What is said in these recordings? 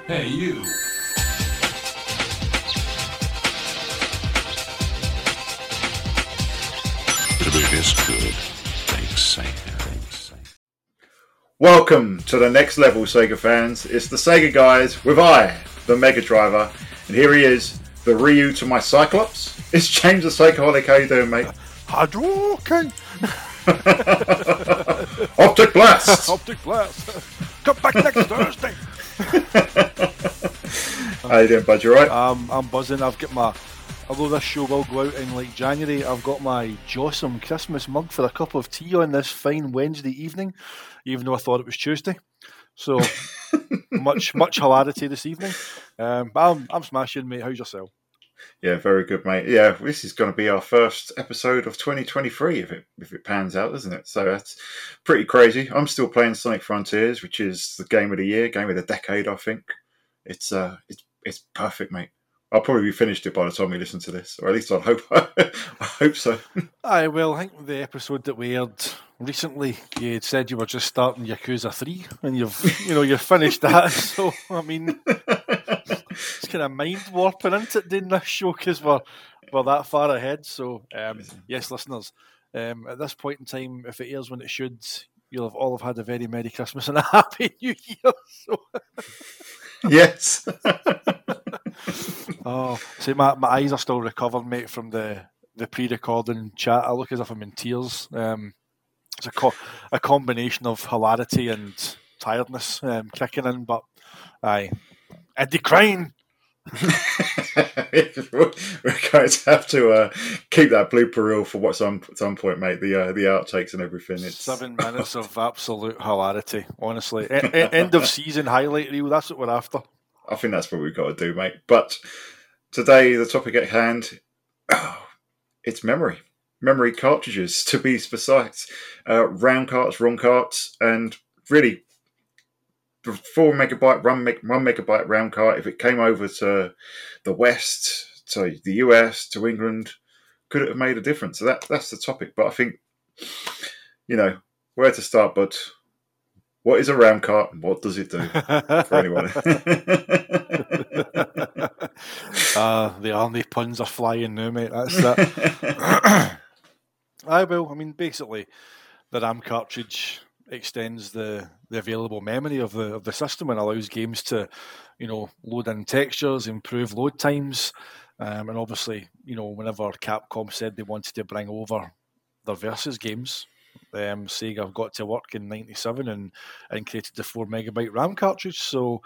Hey, you. To be this good, thanks, Sega. Welcome to the next level, Sega fans. It's the Sega guys with the Mega Driver, and here he is, the Ryu to my Cyclops. It's James the Sakeholic. How you doing, mate? Hadouken! Optic Blast! Optic Blast! Come back next Thursday! How you doing, bud? You alright? I'm buzzing. I've got my... Although this show will go out in like January, I've got my Jossum Christmas mug for a cup of tea on this fine Wednesday evening, even though I thought it was Tuesday. So, much hilarity this evening. But I'm smashing, mate. How's yourself? Yeah, very good, mate. Yeah, this is going to be our first episode of 2023 if it pans out, isn't it? So that's pretty crazy. I'm still playing Sonic Frontiers, which is the game of the year, game of the decade, I think. It's perfect, mate. I'll probably be finished it by the time we listen to this, or at least I hope so. I think the episode that we aired recently, you had said you were just starting Yakuza 3, and you've finished that. So I mean, it's kind of mind warping, isn't it, doing this show because we're that far ahead. So yes, listeners, at this point in time, if it airs when it should, you'll all have had a very Merry Christmas and a Happy New Year. So. Yes. Oh, see, my eyes are still recovering, mate, from the pre-recording chat. I look as if I'm in tears. It's a combination of hilarity and tiredness kicking in, but aye, Eddie crying. We're going to have to keep that blooper reel for some point, mate. The outtakes and everything. It's 7 minutes of absolute hilarity. Honestly, end of season highlight reel. That's what we're after. I think that's what we've got to do, mate. But today, the topic at hand, it's memory cartridges, to be precise. Round carts, ROM carts, and really, the 4 megabyte, 1 megabyte round cart, if it came over to the West, to the US, to England, could it have made a difference? So that's the topic. But I think, where to start, but what is a round cart and what does it do for anyone? The only puns are flying now, mate. That's that. Basically, the RAM cartridge extends the available memory of the system and allows games to, load in textures, improve load times, and obviously, whenever Capcom said they wanted to bring over their Versus games, Sega got to work in '97 and created the 4 megabyte RAM cartridge. So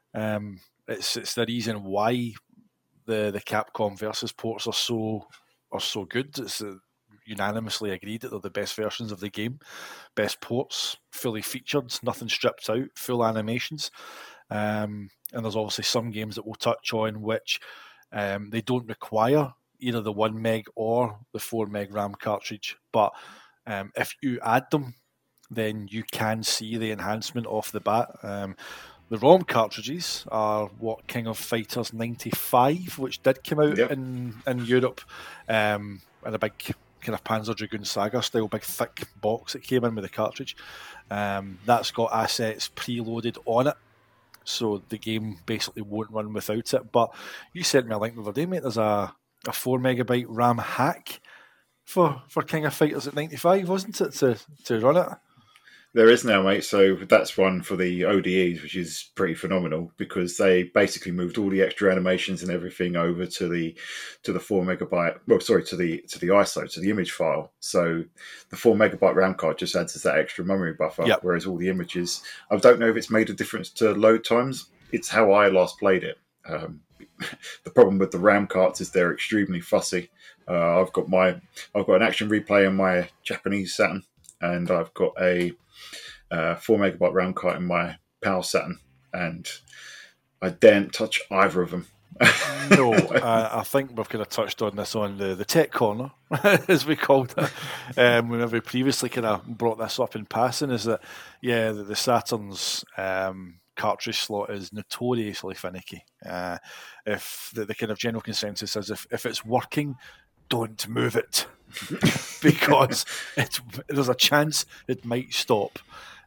it's the reason why the Capcom Versus ports are so good. It's unanimously agreed that they're the best versions of the game, best ports, fully featured, nothing stripped out, full animations. And there's obviously some games that we'll touch on which they don't require either the 1 meg or the 4 meg RAM cartridge, but if you add them, then you can see the enhancement off the bat. The ROM cartridges are what King of Fighters 95, which did come out in Europe, in a big kind of Panzer Dragoon Saga style, big thick box that came in with the cartridge. That's got assets preloaded on it, so the game basically won't run without it. But you sent me a link the other day, mate. There's a 4 megabyte RAM hack for King of Fighters at 95, wasn't it, to run it? There is now, mate. So that's one for the ODEs, which is pretty phenomenal because they basically moved all the extra animations and everything over to the 4 megabyte. Well, sorry, to the ISO, to the image file. So the 4 megabyte RAM card just adds that extra memory buffer, whereas all the images, I don't know if it's made a difference to load times. It's how I last played it. The problem with the RAM carts is they're extremely fussy. I've got an action replay on my Japanese Saturn, and I've got a 4 megabyte RAM cart in my PAL Saturn, and I daren't touch either of them. No, I think we've kind of touched on this on the tech corner, as we called it, whenever we previously kind of brought this up in passing, is that, the Saturn's cartridge slot is notoriously finicky. If the kind of general consensus is if it's working, don't move it because there's a chance it might stop.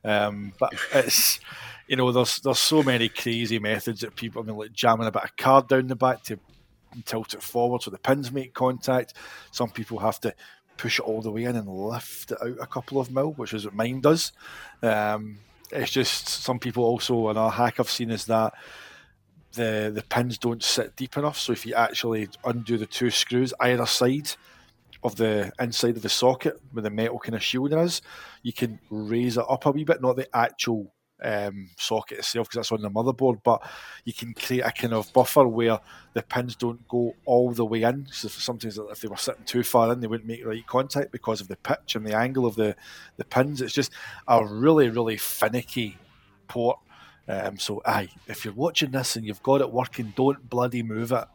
But it's, there's so many crazy methods that people, like jamming a bit of card down the back to tilt it forward so the pins make contact. Some people have to push it all the way in and lift it out a couple of mil, which is what mine does. It's just some people also, another hack I've seen is that the pins don't sit deep enough. So if you actually undo the 2 screws either side of the inside of the socket where the metal kind of shielding is, you can raise it up a wee bit, not the actual socket itself because that's on the motherboard, but you can create a kind of buffer where the pins don't go all the way in. So sometimes if they were sitting too far in, they wouldn't make right contact because of the pitch and the angle of the pins. It's just a really, really finicky port. So if you're watching this and you've got it working, don't bloody move it.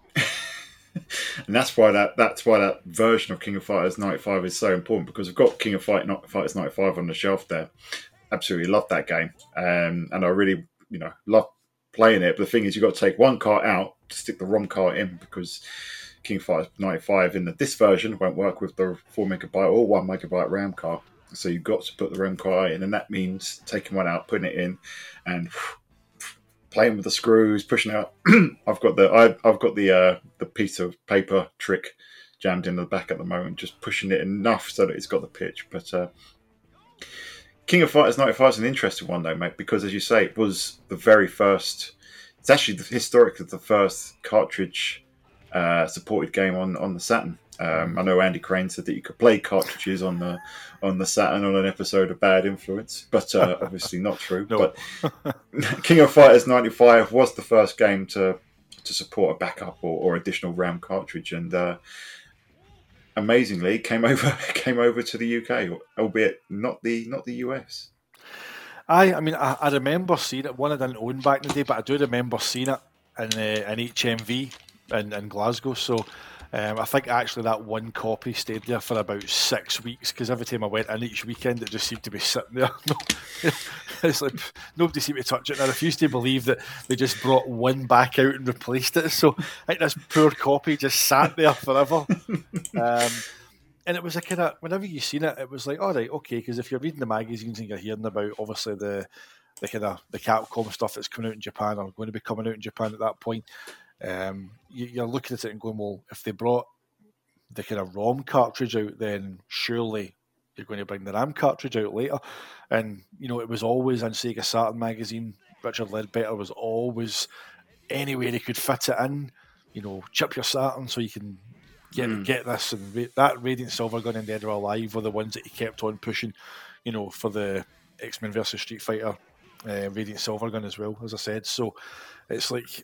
And that's why that version of King of Fighters 95 is so important, because I've got King of Fighters 95 on the shelf there. Absolutely love that game, and I really love playing it. But the thing is, you've got to take one cart out to stick the ROM cart in, because King of Fighters 95 in this version won't work with the 4 megabyte or 1 megabyte RAM cart. So you've got to put the RAM cart in, and that means taking one out, putting it in, and playing with the screws, pushing out. I've got the piece of paper trick jammed in the back at the moment, just pushing it enough so that it's got the pitch. But King of Fighters 95 is an interesting one though, mate, because as you say, it was the very first. It's actually historically the first cartridge supported game on the Saturn. I know Andy Crane said that you could play cartridges on the Saturn on an episode of Bad Influence, but obviously not true. No. But King of Fighters 95 was the first game to support a backup or additional RAM cartridge, and amazingly came over to the UK, albeit not the US. I remember seeing it. One I didn't own back in the day, but I do remember seeing it in HMV in Glasgow. So I think actually that one copy stayed there for about 6 weeks, because every time I went in each weekend, it just seemed to be sitting there. It's like nobody seemed to touch it. And I refuse to believe that they just brought one back out and replaced it. So I think this poor copy just sat there forever. And it was a kind of, whenever you seen it, it was like, all right, okay, because if you're reading the magazines and you're hearing about obviously the kind of the Capcom stuff that's coming out in Japan or going to be coming out in Japan at that point, you're looking at it and going, well, if they brought the kind of ROM cartridge out, then surely you're going to bring the RAM cartridge out later. And it was always on Sega Saturn magazine. Richard Ledbetter was always any way they could fit it in. Chip your Saturn so you can get this, and that Radiant Silver Gun and Dead or Alive were the ones that he kept on pushing, for the X-Men versus Street Fighter Radiant Silver Gun as well, as I said. So it's like,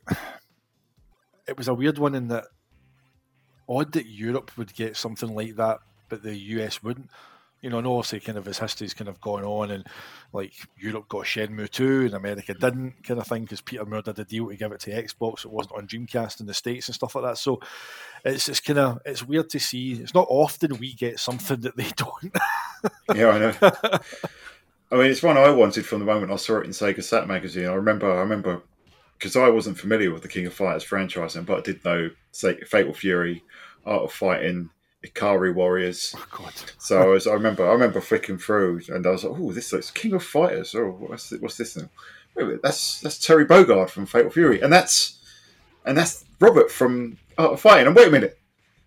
it was a weird one in that, odd that Europe would get something like that, but the US wouldn't. And obviously kind of his history's kind of gone on, and like Europe got Shenmue 2 and America didn't, kind of thing, because Peter Moore did a deal to give it to Xbox. It wasn't on Dreamcast in the States and stuff like that. So it's weird to see. It's not often we get something that they don't. Yeah, I know. I mean, it's one I wanted from the moment I saw it in Sega Sat magazine. I remember because I wasn't familiar with the King of Fighters franchise, but I did know Fatal Fury, Art of Fighting, Ikari Warriors. Oh God! So I remember flicking through, and I was like, "Oh, this looks King of Fighters. Oh, what's this now? Wait, that's Terry Bogard from Fatal Fury, and that's Robert from Art of Fighting. And wait a minute,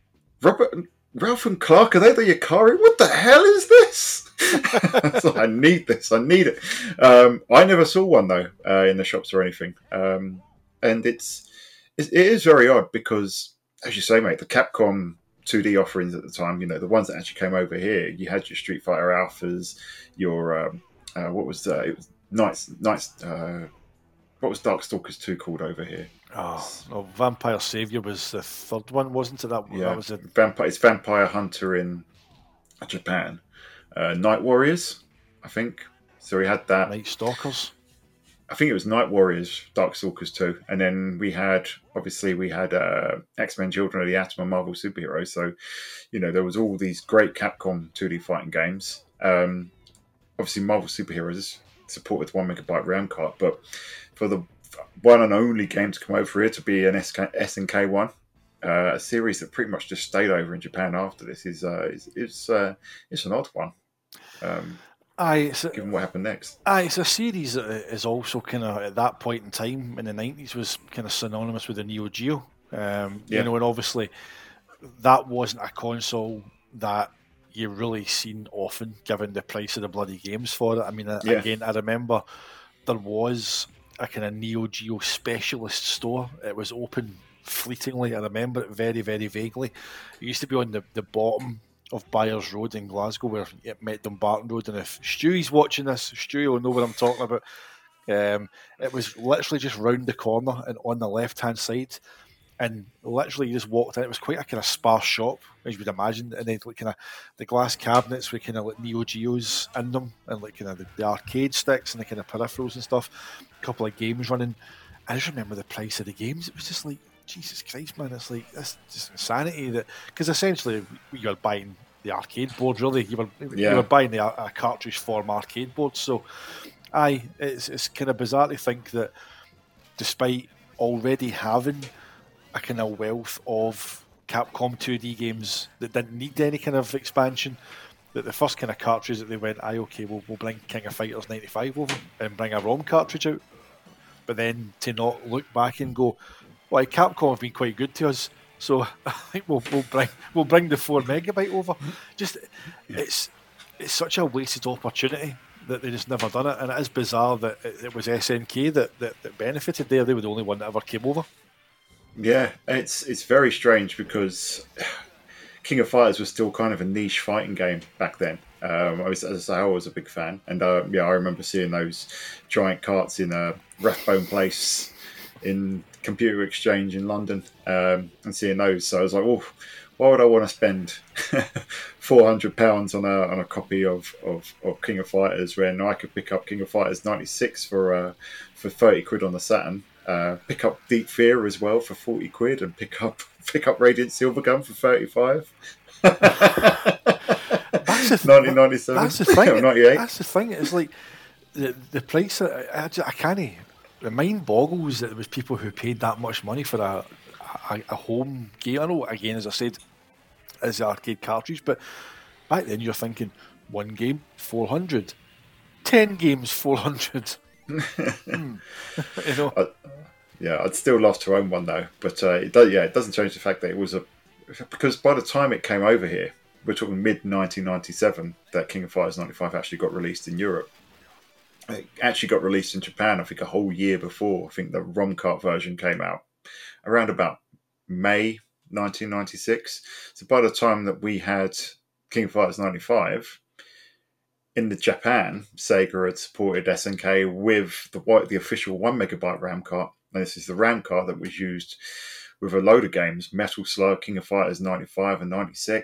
Ralph and Clark, are they the Ikari? What the hell is this?" So I need this. I need it. I never saw one though in the shops or anything, and it is very odd because, as you say, mate, the Capcom 2D offerings at the time, the ones that actually came over here, you had your Street Fighter Alphas, your what was it was Knights what was Darkstalkers 2 called over here? Vampire Savior was the third one, wasn't it? That was it. It's Vampire Hunter in Japan. Night Warriors, I think. So we had that. Night Stalkers. I think it was Night Warriors, Darkstalkers 2. And then we had X-Men Children of the Atom and Marvel Superheroes. So, there was all these great Capcom 2D fighting games. Obviously, Marvel Superheroes supported 1 megabyte RAM card. But for the one and only game to come over here to be an SNK one, a series that pretty much just stayed over in Japan after this, it's an odd one. given what happened next. It's a series that is also kind of at that point in time in the 90s was kind of synonymous with the Neo Geo. You know, and obviously that wasn't a console that you really seen often, given the price of the bloody games for it. I mean, again, I remember there was a kind of Neo Geo specialist store. It was open fleetingly. I remember it very, very vaguely. It used to be on the bottom of Byers Road in Glasgow, where it met Dumbarton Road. And if Stewie's watching this, Stewie will know what I'm talking about. It was literally just round the corner and on the left-hand side. And literally, you just walked in. It was quite a kind of sparse shop, as you would imagine. And then, like, kind of the glass cabinets with kind of like Neo Geos in them, and like kind of the arcade sticks and the kind of peripherals and stuff. A couple of games running. I just remember the price of the games. It was just like, Jesus Christ, man! It's like that's just insanity. That because essentially you were buying the arcade board. Really, you were buying a cartridge form arcade board. So, it's kind of bizarre to think that despite already having a kind of wealth of Capcom 2D games that didn't need any kind of expansion, that the first kind of cartridge that they went, okay, we'll bring King of Fighters 95 over and bring a ROM cartridge out. But then to not look back and go, well, Capcom have been quite good to us, so I think we'll bring the 4 megabyte over. Just it's such a wasted opportunity that they just never done it, and it is bizarre that it was SNK that benefited there. They were the only one that ever came over. Yeah, it's very strange because King of Fighters was still kind of a niche fighting game back then. I was a big fan, and I remember seeing those giant carts in Rathbone Place in Computer Exchange in London, and seeing those. So I was like, oh, why would I want to spend £400 on a copy of King of Fighters when I could pick up King of Fighters 96 for 30 quid on the Saturn? Pick up Deep Fear as well for 40 quid, and pick up Radiant Silvergun for 35. That's 1997. That's the thing. 98. That's the thing. It's like the price. I can't. The mind boggles that there was people who paid that much money for a home game. I know, again, as I said, as the arcade cartridge, but back then you're thinking 1 game 400, 10 games 400. You know. I'd still love to own one though, but it doesn't change the fact that it was because by the time it came over here, we're talking mid 1997, that King of Fighters 95 actually got released in Europe. It actually got released in Japan, I think, a whole year before. I think the ROM cart version came out around about May 1996. So by the time that we had King of Fighters 95 in the Japan, Sega had supported SNK with the official 1 megabyte RAM cart. And this is the RAM card that was used with a load of games: Metal Slug, King of Fighters 95 and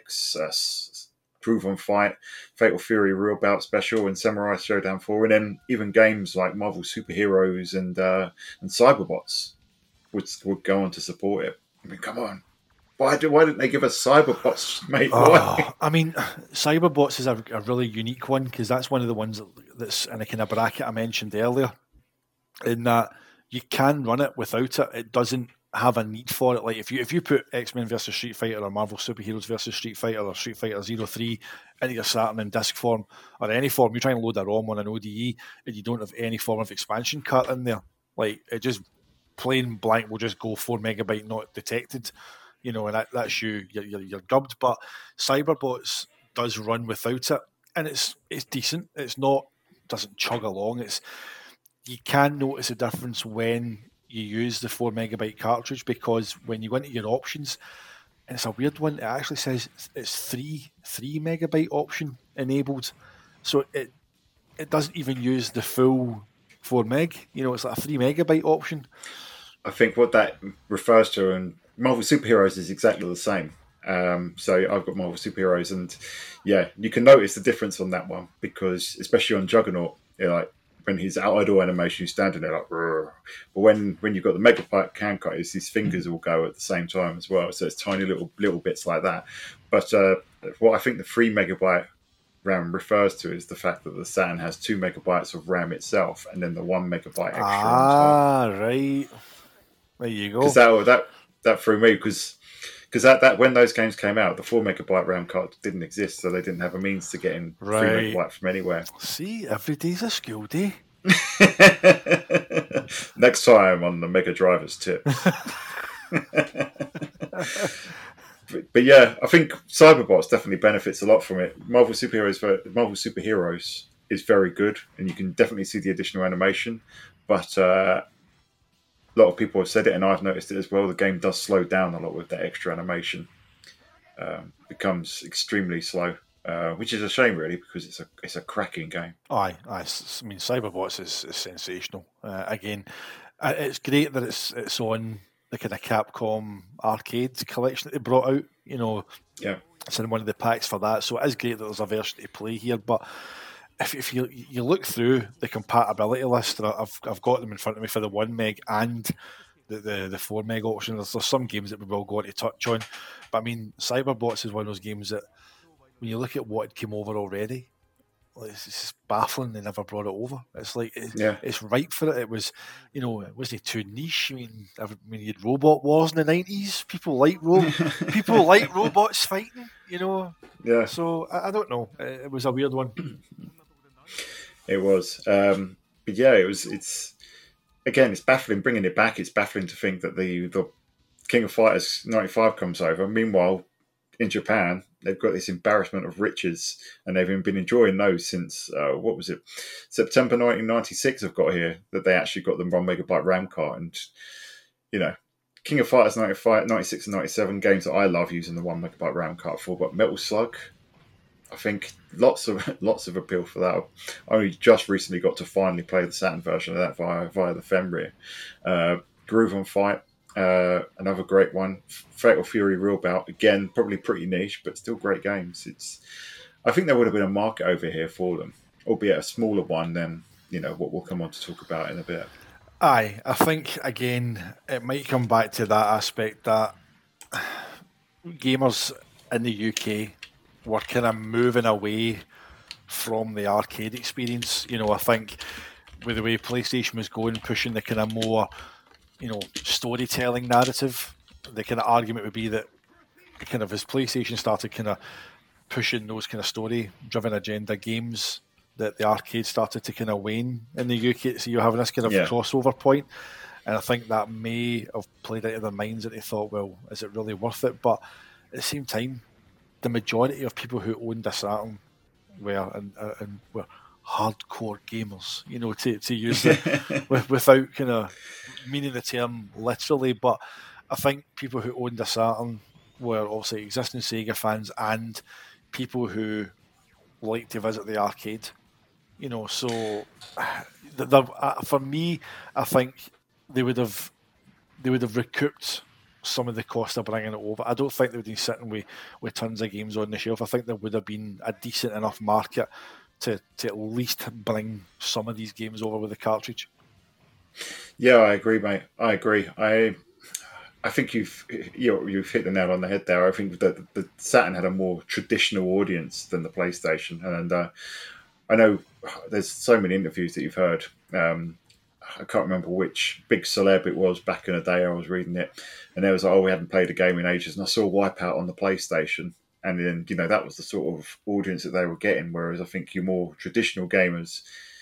96, Groove on Fight, Fatal Fury Real Bout Special, and Samurai Showdown 4. And then even games like Marvel Superheroes and Cyberbots would go on to support it. I mean, come on. Why didn't they give us Cyberbots, mate? Why? I mean, Cyberbots is a really unique one, because that's one of the ones that's in a kind of bracket I mentioned earlier, in that you can run it without it. It doesn't have a need for it. Like if you put X-Men versus Street Fighter or Marvel Superheroes versus Street Fighter or Street Fighter 03 into your Saturn in disc form or any form, you try and load a ROM on an ODE and you don't have any form of expansion cart in there, like it just plain blank will just go 4 megabyte not detected, you know, and that's you're gubbed. But Cyberbots does run without it, and it's decent. It's not, doesn't chug along. You can notice a difference when you use the 4 megabyte cartridge, because when you go into your options, and it's a weird one, it actually says it's 3 megabyte option enabled, so it doesn't even use the full 4 meg. You know, it's like a 3 megabyte option. I think what that refers to, and Marvel Superheroes is exactly the same. So I've got Marvel Superheroes, and yeah, you can notice the difference on that one, because especially on Juggernaut, like when his idle animation, he's standing there like, "Rrr." But when you've got the megabyte can cutters, his fingers will go at the same time as well. So it's tiny little bits like that. But what I think the 3 megabyte RAM refers to is the fact that the Saturn has 2 megabytes of RAM itself, and then the 1 megabyte extra. Ah, right. There you go. Because that threw me, because because that when those games came out, the 4 MB RAM card didn't exist, so they didn't have a means to get in 3 MB from anywhere. See, every day's a school day. Next time on the Mega Drivers Tips. But yeah, I think Cyberbots definitely benefits a lot from it. Marvel Superheroes is very good, and you can definitely see the additional animation. But a lot of people have said it, and I've noticed it as well. The game does slow down a lot with that extra animation. Becomes extremely slow, which is a shame, really, because it's a cracking game. I mean, Cyberbots is sensational. Again, it's great that it's on the kind of Capcom arcade collection that they brought out. Yeah, it's in one of the packs for that. So it is great that there's a version to play here. But if you look through the compatibility list, and I've got them in front of me for the 1 meg and the 4 meg option. There's some games that we will go on to touch on. But I mean, Cyberbots is one of those games that when you look at what came over already, it's just baffling they never brought it over. It's like it's ripe for it. It was, it wasn't too niche. I mean, you had Robot Wars in the 90s. People like robots fighting. Yeah. So I don't know. It was a weird one. It was, but yeah, it's again, it's baffling bringing it back. It's baffling to think that the King of Fighters 95 comes over. Meanwhile, in Japan, they've got this embarrassment of riches, and they've been enjoying those since what was it, September 1996? I've got here that they actually got the 1 MB RAM card, and King of Fighters 95, 96 and 97 games that I love using the 1 MB RAM card for, but Metal Slug, I think lots of appeal for that. I only just recently got to finally play the Saturn version of that via the Fenrir. Groove on Fight, another great one. Fatal Fury Real Bout, again, probably pretty niche, but still great games. I think there would have been a market over here for them, albeit a smaller one than what we'll come on to talk about in a bit. Aye, I think again it might come back to that aspect that gamers in the UK were kind of moving away from the arcade experience. I think with the way PlayStation was going, pushing the kind of more, storytelling narrative, the kind of argument would be that kind of as PlayStation started kind of pushing those kind of story-driven agenda games, that the arcade started to kind of wane in the UK. So you're having this kind of crossover point. And I think that may have played into their minds that they thought, well, is it really worth it? But at the same time, the majority of people who owned a Saturn were hardcore gamers, to use it without kind of meaning the term literally. But I think people who owned a Saturn were obviously existing Sega fans and people who like to visit the arcade. So for me, I think they would have recouped some of the cost of bringing it over. I don't think they would be sitting with tons of games on the shelf. I think there would have been a decent enough market to at least bring some of these games over with the cartridge. Yeah, I agree, mate. I agree. I think you've hit the nail on the head there. I think that the Saturn had a more traditional audience than the PlayStation, and I know there's so many interviews that you've heard. I can't remember which big celeb it was back in the day. I was reading it, and they was like, "Oh, we hadn't played a game in ages," and I saw Wipeout on the PlayStation, and then that was the sort of audience that they were getting. Whereas I think your more traditional gamers,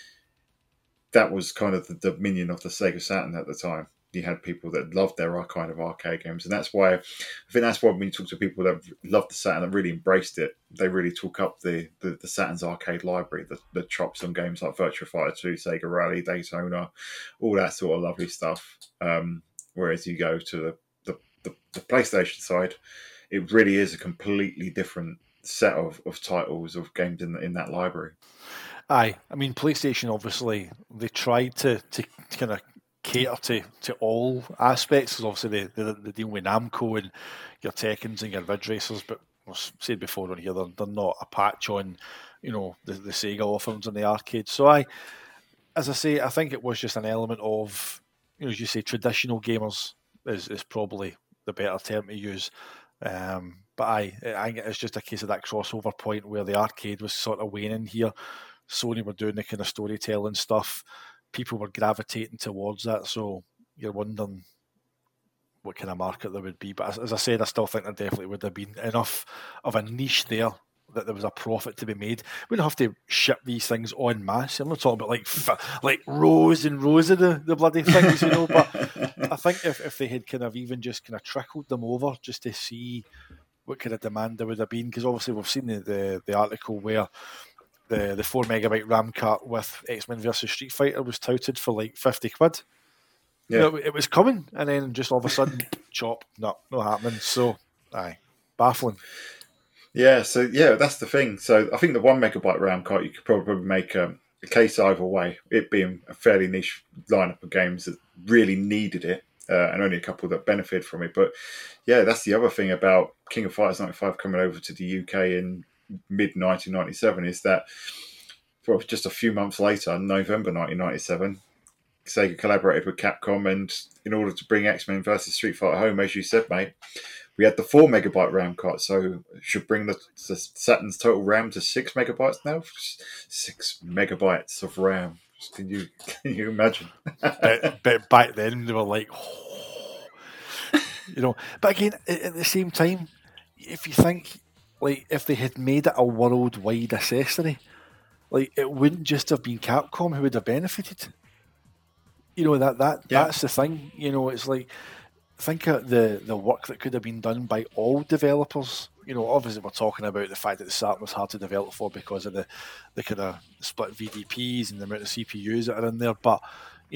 that was kind of the dominion of the Sega Saturn at the time. You had people that loved their kind of arcade games, and that's why when you talk to people that loved the Saturn and really embraced it, they really took up the Saturn's arcade library, the chops on games like Virtua Fighter 2, Sega Rally, Daytona, all that sort of lovely stuff. Whereas you go to the PlayStation side, it really is a completely different set of titles of games in that library. Aye, I mean PlayStation obviously they tried to kind of cater to all aspects. Because obviously they deal with Namco and your Tekkens and your Ridge Racers, but I've said before on here they're not a patch on the Sega offerings in the arcade. So as I say, I think it was just an element of as you say, traditional gamers is probably the better term to use. But I think it's just a case of that crossover point where the arcade was sort of waning here. Sony were doing the kind of storytelling stuff. People were gravitating towards that. So you're wondering, what kind of market there would be. But as I said, I still think there definitely would have been enough of a niche there that there was a profit to be made. We don't have to ship these things en masse. I'm not talking about like rows and rows of the bloody things, but I think if they had kind of even just kind of trickled them over just to see what kind of demand there would have been, because obviously we've seen the article where the 4 megabyte RAM card with X-Men versus Street Fighter was touted for like 50 quid. Yeah. It was coming, and then just all of a sudden, chop, not happening. So, baffling. Yeah, so that's the thing. So I think the 1 megabyte RAM card, you could probably make a case either way, it being a fairly niche lineup of games that really needed it, and only a couple that benefited from it. But yeah, that's the other thing about King of Fighters 95 coming over to the UK in mid-1997 is that just a few months later, November 1997, Sega collaborated with Capcom, and in order to bring X-Men versus Street Fighter home, as you said, mate, we had the 4 megabyte RAM card, so it should bring the Saturn's total RAM to 6 megabytes now. 6 megabytes of RAM. Can you imagine? but back then they were like, But again, at the same time, if you think like if they had made it a worldwide accessory, like it wouldn't just have been Capcom who would have benefited. That's the thing. It's like, think of the work that could have been done by all developers. Obviously we're talking about the fact that the Saturn was hard to develop for because of the kind of split VDPs and the amount of CPUs that are in there. But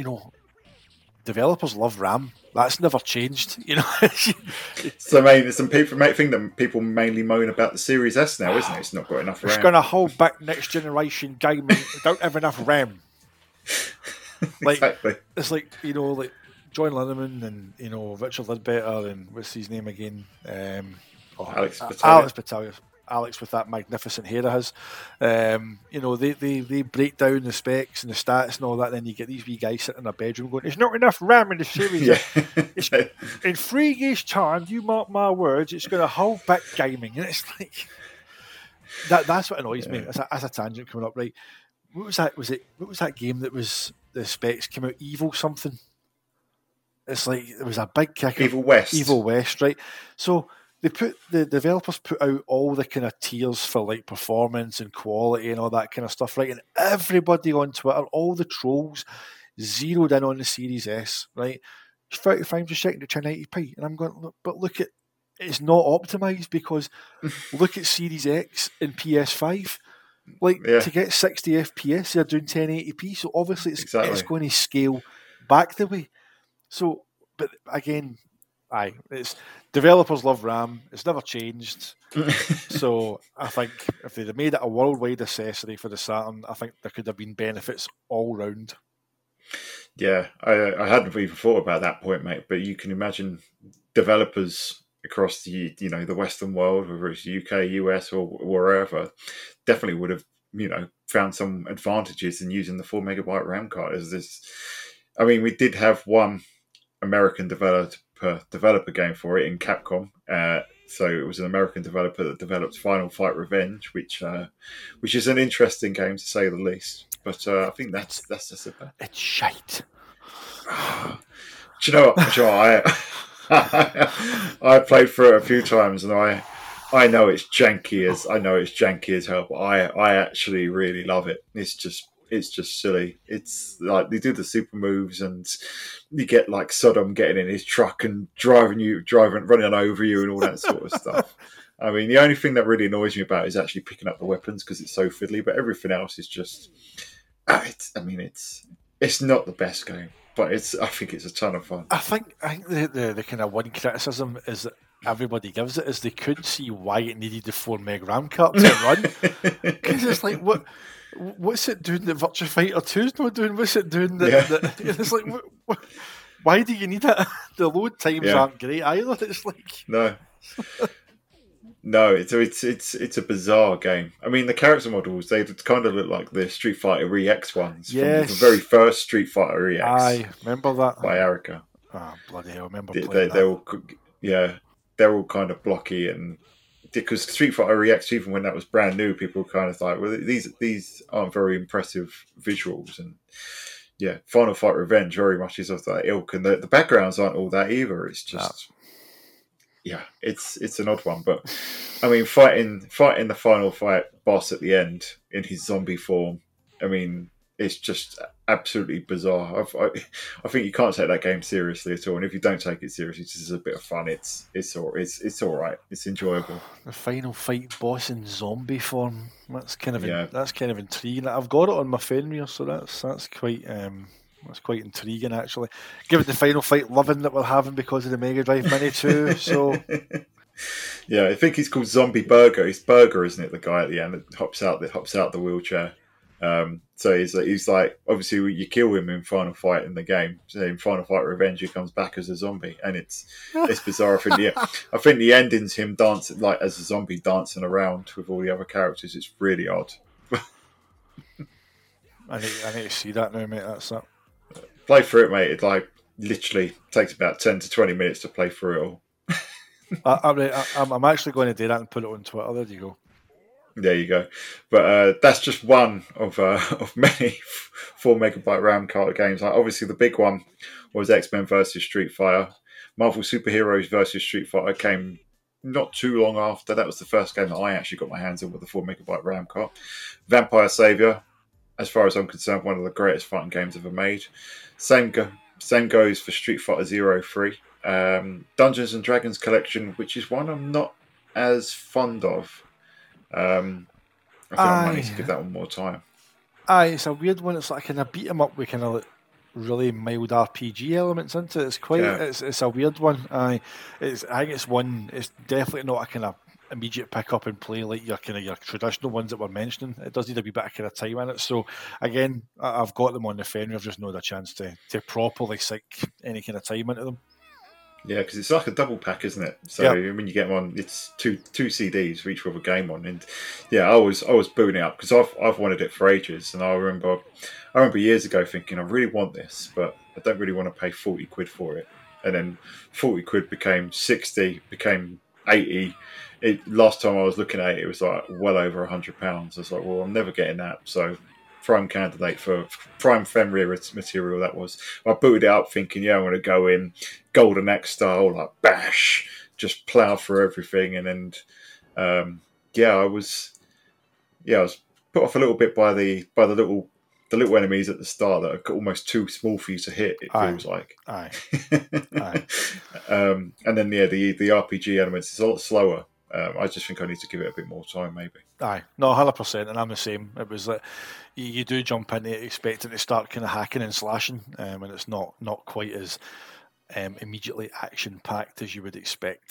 developers love RAM. That's never changed. So, mate, some people might think that people mainly moan about the Series S now, isn't it? It's not got enough RAM. It's going to hold back next generation gaming. They don't have enough RAM. Exactly. It's like like John Linneman and Richard Lidbetter and what's his name again? Alex Battaglia. Alex with that magnificent hair of his. They break down the specs and the stats and all that. And then you get these wee guys sitting in a bedroom going, "There's not enough RAM in the series. In 3 years' time, you mark my words, it's going to hold back gaming." And it's like that's what annoys me. As a tangent coming up, right? What was that? What was that game that was the specs came out? Evil something. It's like there was a big kick. Evil West. Evil West, right? So the developers put out all the kind of tiers for like performance and quality and all that kind of stuff, right? And everybody on Twitter, all the trolls, zeroed in on the Series S, right? 30 frames a second at 1080p, and I'm going, look at it's not optimized because look at Series X and PS5. To get 60 FPS, they're doing 1080p, so obviously it's going to scale back the way. So, but again, it's developers love RAM. It's never changed. So I think if they'd have made it a worldwide accessory for the Saturn, I think there could have been benefits all round. Yeah, I hadn't even thought about that point, mate. But you can imagine developers across the the Western world, whether it's UK, US, or wherever, definitely would have found some advantages in using the 4 megabyte RAM card. As this, I mean, we did have one American developer game for it in Capcom. So it was an American developer that developed Final Fight Revenge, which is an interesting game to say the least. But I think that's just about. It's shite. Do you know what? I played through it a few times, and I know it's janky as hell, but I actually really love it. It's just silly. It's like they do the super moves, and you get like Sodom getting in his truck and running over you, and all that sort of stuff. I mean, the only thing that really annoys me about it is actually picking up the weapons because it's so fiddly. But everything else is just. It's not the best game, but I think it's a ton of fun. I think the kind of one criticism is that everybody gives it is they couldn't see why it needed the 4 meg RAM card to run. Because it's like, what's it doing that Virtua Fighter 2's not doing? What's it doing that it's like, why do you need it? The load times aren't great either. It's like... No, it's a bizarre game. I mean, the character models, they kind of look like the Street Fighter EX ones from the very first Street Fighter EX. I remember that. By Arica. Oh, bloody hell, I remember playing that. They're all kind of blocky, and because Street Fighter EX, even when that was brand new, people were kind of like, well, these aren't very impressive visuals, and Final Fight Revenge very much is of that ilk, and the backgrounds aren't all that either. It's just it's an odd one, but I mean, fighting the final fight boss at the end in his zombie form. I mean, it's just absolutely bizarre. I think you can't take that game seriously at all, and if you don't take it seriously, it's just a bit of fun. It's all right. It's enjoyable. The final fight boss in zombie form. That's kind of intriguing. I've got it on my Fenrir, so that's quite intriguing actually. Given the final fight loving that we're having because of the Mega Drive Mini 2, so. Yeah, I think he's called Zombie Burger. It's Burger, isn't it? The guy at the end that hops out the wheelchair. So he's like, obviously you kill him in Final Fight in the game. So in Final Fight Revenge, he comes back as a zombie, and it's bizarre. I think the ending's him dancing like as a zombie dancing around with all the other characters. It's really odd. I need to see that now, mate. That's that. Play through it, mate. It like literally takes about 10 to 20 minutes to play through it all. I'm actually going to do that and put it on Twitter. There you go. There you go. But that's just one of many 4 megabyte RAM card games. Like, obviously, the big one was X-Men versus Street Fighter. Marvel Superheroes versus Street Fighter came not too long after. That was the first game that I actually got my hands on with the 4 megabyte RAM card. Vampire Savior, as far as I'm concerned, one of the greatest fighting games ever made. Same goes for Street Fighter Zero 3. Dungeons and Dragons Collection, which is one I'm not as fond of. I think I might need to give that one more time. It's a weird one. It's like kind of beat 'em up with kind of like really mild RPG elements into it. It's quite. It's a weird one. I think it's definitely not a kind of immediate pick up and play like your traditional ones that we're mentioning. It does need a wee bit of kind of time in it. So again, I've got them on the Fenrir. I've just not had a chance to properly sink any kind of time into them. Yeah, because it's like a double pack, isn't it? So when you get them on, it's two CDs for each with a game on, and I was booting it up because I've wanted it for ages, and I remember years ago thinking I really want this, but I don't really want to pay 40 quid for it, and then 40 quid became 60, became 80. Last time I was looking at it, it was like well over £100. I was like, well, I'm never getting that, so. Prime candidate for prime Fenrir material that was. I booted it up thinking, I'm going to go in Golden Axe style, like bash, just plough through everything, and then I was put off a little bit by the little enemies at the start that are almost too small for you to hit. It feels like. Aye. And then the RPG elements is a lot slower. I just think I need to give it a bit more time, maybe. Aye, no, 100%, and I'm the same. It was like you do jump into it expecting to start kind of hacking and slashing, and it's not quite as immediately action packed as you would expect.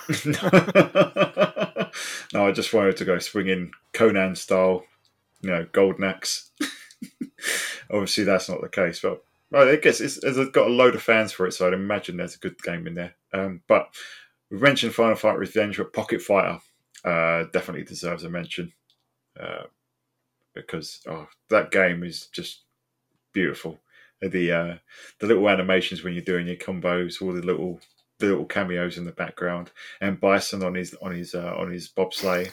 No, I just wanted to go swinging Conan style, Golden Axe. Obviously, that's not the case, but I guess it's got a load of fans for it, so I'd imagine there's a good game in there. But we mentioned Final Fight Revenge, but Pocket Fighter definitely deserves a mention because that game is just beautiful. The little animations when you're doing your combos, all the little cameos in the background, and Bison on his bobsleigh.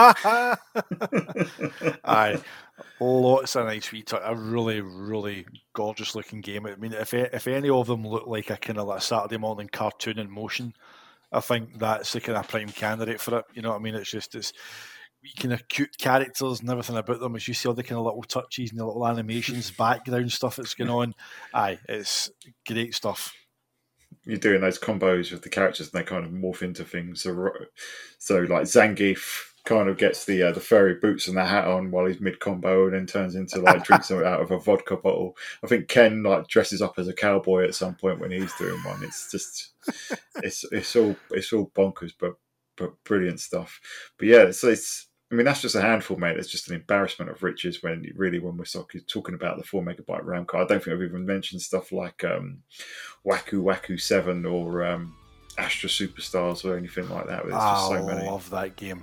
Aye, lots of nice a really, really gorgeous looking game. I mean, if any of them look like a kind of like Saturday morning cartoon in motion, I think that's the kind of prime candidate for it. You know what I mean? It's kind of cute characters and everything about them. As you see all the kind of little touches and the little animations, background stuff that's going on. Aye, it's great stuff. You're doing those combos with the characters and they kind of morph into things. So like Zangief kind of gets the furry boots and the hat on while he's mid combo, and then turns into like drinks out of a vodka bottle. I think Ken like dresses up as a cowboy at some point when he's doing one. It's just it's all bonkers, but brilliant stuff. But yeah, so I mean, that's just a handful, mate. It's just an embarrassment of riches when we're talking about the 4 megabyte RAM card. I don't think I've even mentioned stuff like Waku 7 or Astra Superstars or anything like that. There's just so many. I love that game.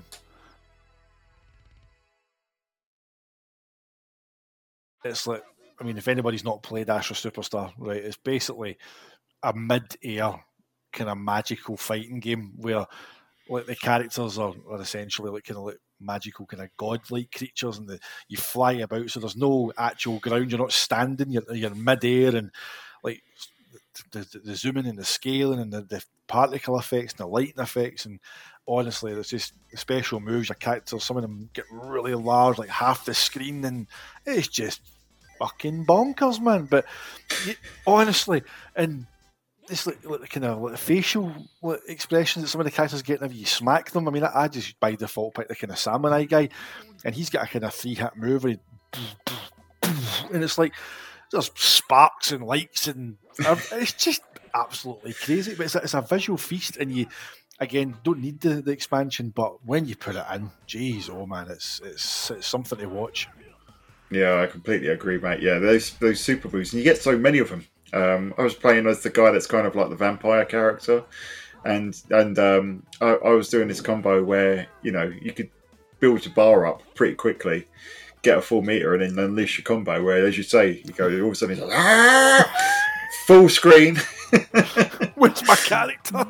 It's like, I mean, if anybody's not played Astra Superstar, right, it's basically a mid-air kind of magical fighting game where like the characters are essentially like kind of like magical kind of godlike creatures, and you fly about, so there's no actual ground. You're not standing. You're mid-air, and like the zooming and the scaling and the particle effects and the lighting effects, and honestly, there's just the special moves. Your characters, some of them get really large, like half the screen, and it's just fucking bonkers, man. But honestly, and this like kind of like facial expressions that some of the characters get whenever you smack them. I mean, I just by default pick the kind of samurai guy, and he's got a kind of 3-hit move, and it's like there's sparks and lights, and it's just absolutely crazy. But it's a visual feast, and you again don't need the expansion, but when you put it in, geez, oh man, it's something to watch. Yeah, I completely agree, mate. Yeah, those super boosts, and you get so many of them. I was playing as the guy that's kind of like the vampire character, and I was doing this combo where you could build your bar up pretty quickly, get a full meter, and then unleash your combo. Where, as you say, you go all of a sudden it's like full screen. Where's my character?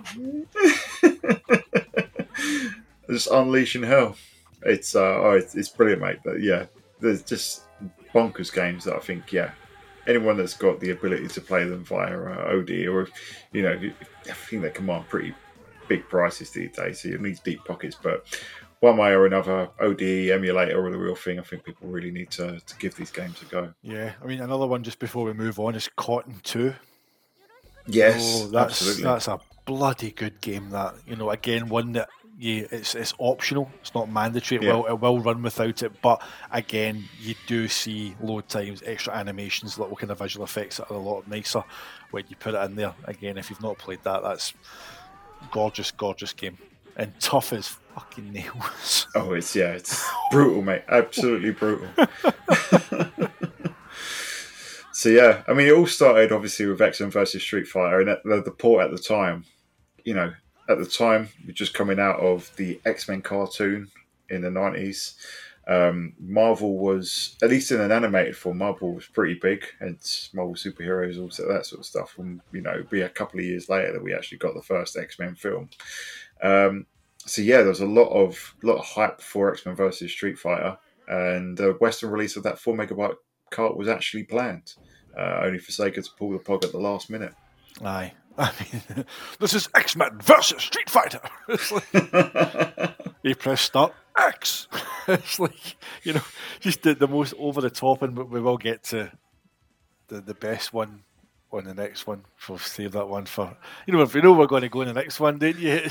Just unleashing hell. It's brilliant, mate. But yeah, there's just bonkers games that I think anyone that's got the ability to play them via OD, or I think they command pretty big prices these days, so you need deep pockets. But one way or another, ODE emulator or the real thing, I think people really need to give these games a go. Yeah, I mean, another one just before we move on is Cotton 2. Yes, absolutely. That's a bloody good game. That again, one that it's optional. It's not mandatory. It will run without it, but again, you do see load times, extra animations, little kind of visual effects that are a lot nicer when you put it in there. Again, if you've not played that, that's gorgeous game, and tough as fucking nails. Oh, it's brutal, mate. Absolutely brutal. So yeah, I mean, it all started obviously with X-Men versus Street Fighter, and the port at the time, at the time, we're just coming out of the X-Men cartoon in the 90s. Marvel was, at least in an animated form, Marvel was pretty big, and Marvel superheroes, also that sort of stuff. And it'd be a couple of years later that we actually got the first X-Men film. So yeah, there was a lot of hype for X-Men versus Street Fighter, and the Western release of that 4 megabyte cart was actually planned, only for Sega to pull the plug at the last minute. Aye. I mean, this is X-Men versus Street Fighter. It's like you press start, X. It's like, just the most over the top, and we will get to the best one on the next one. We'll save that one for, if we know we're going to go in the next one, don't you?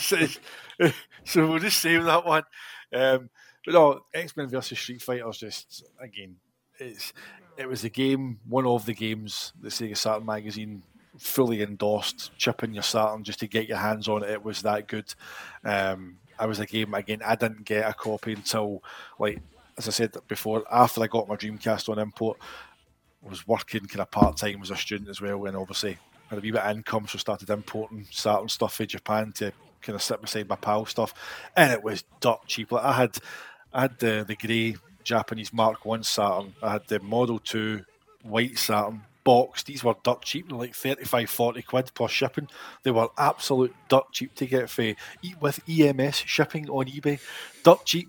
So we'll just save that one. But no, X-Men versus Street Fighter is just, again, it was a game, one of the games that Sega Saturn magazine fully endorsed, chipping your Saturn just to get your hands on it. It was that good. I was a game, again, I didn't get a copy until, like, as I said before, after I got my Dreamcast on import. I was working kind of part-time as a student as well, and obviously had a wee bit of income, so started importing Saturn stuff from Japan to kind of sit beside my PAL stuff, and it was dirt cheap. Like, I had the grey Japanese Mark 1 Saturn, I had the Model 2 white Saturn box. These were dirt cheap, like 35-40 quid plus shipping. They were absolute dirt cheap to get with EMS shipping on eBay. Dirt cheap.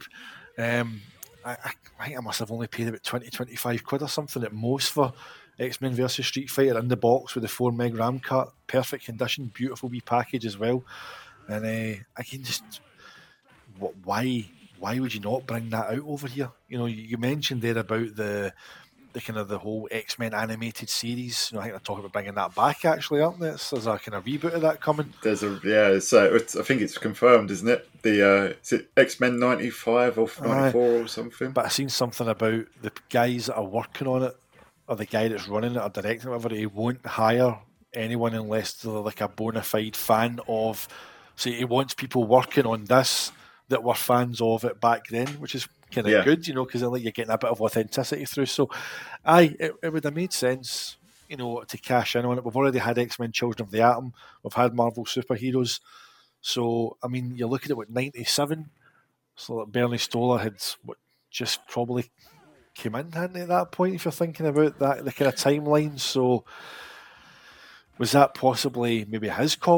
I think I must have only paid about 20-25 quid or something at most for X-Men vs Street Fighter in the box with the 4 meg RAM card, perfect condition, beautiful wee package as well. And again, just why would you not bring that out over here? You mentioned there about the kind of the whole X-Men animated series. I think they're talking about bringing that back, actually, aren't they? There's a kind of reboot of that coming. I think it's confirmed, isn't it? Is it X-Men 95 or 94 or something? But I seen something about the guys that are working on it, or the guy that's running it or directing it, whatever. He won't hire anyone unless they're like a bona fide fan of. So he wants people working on this that were fans of it back then, which is kind of good, because then you're getting a bit of authenticity through. So, it would have made sense, to cash in on it. We've already had X-Men Children of the Atom. We've had Marvel superheroes. So, I mean, you're looking at 97. So like Bernie Stoller had just probably came in, hadn't he, at that point, if you're thinking about that, the kind of timeline. So, was that possibly maybe his call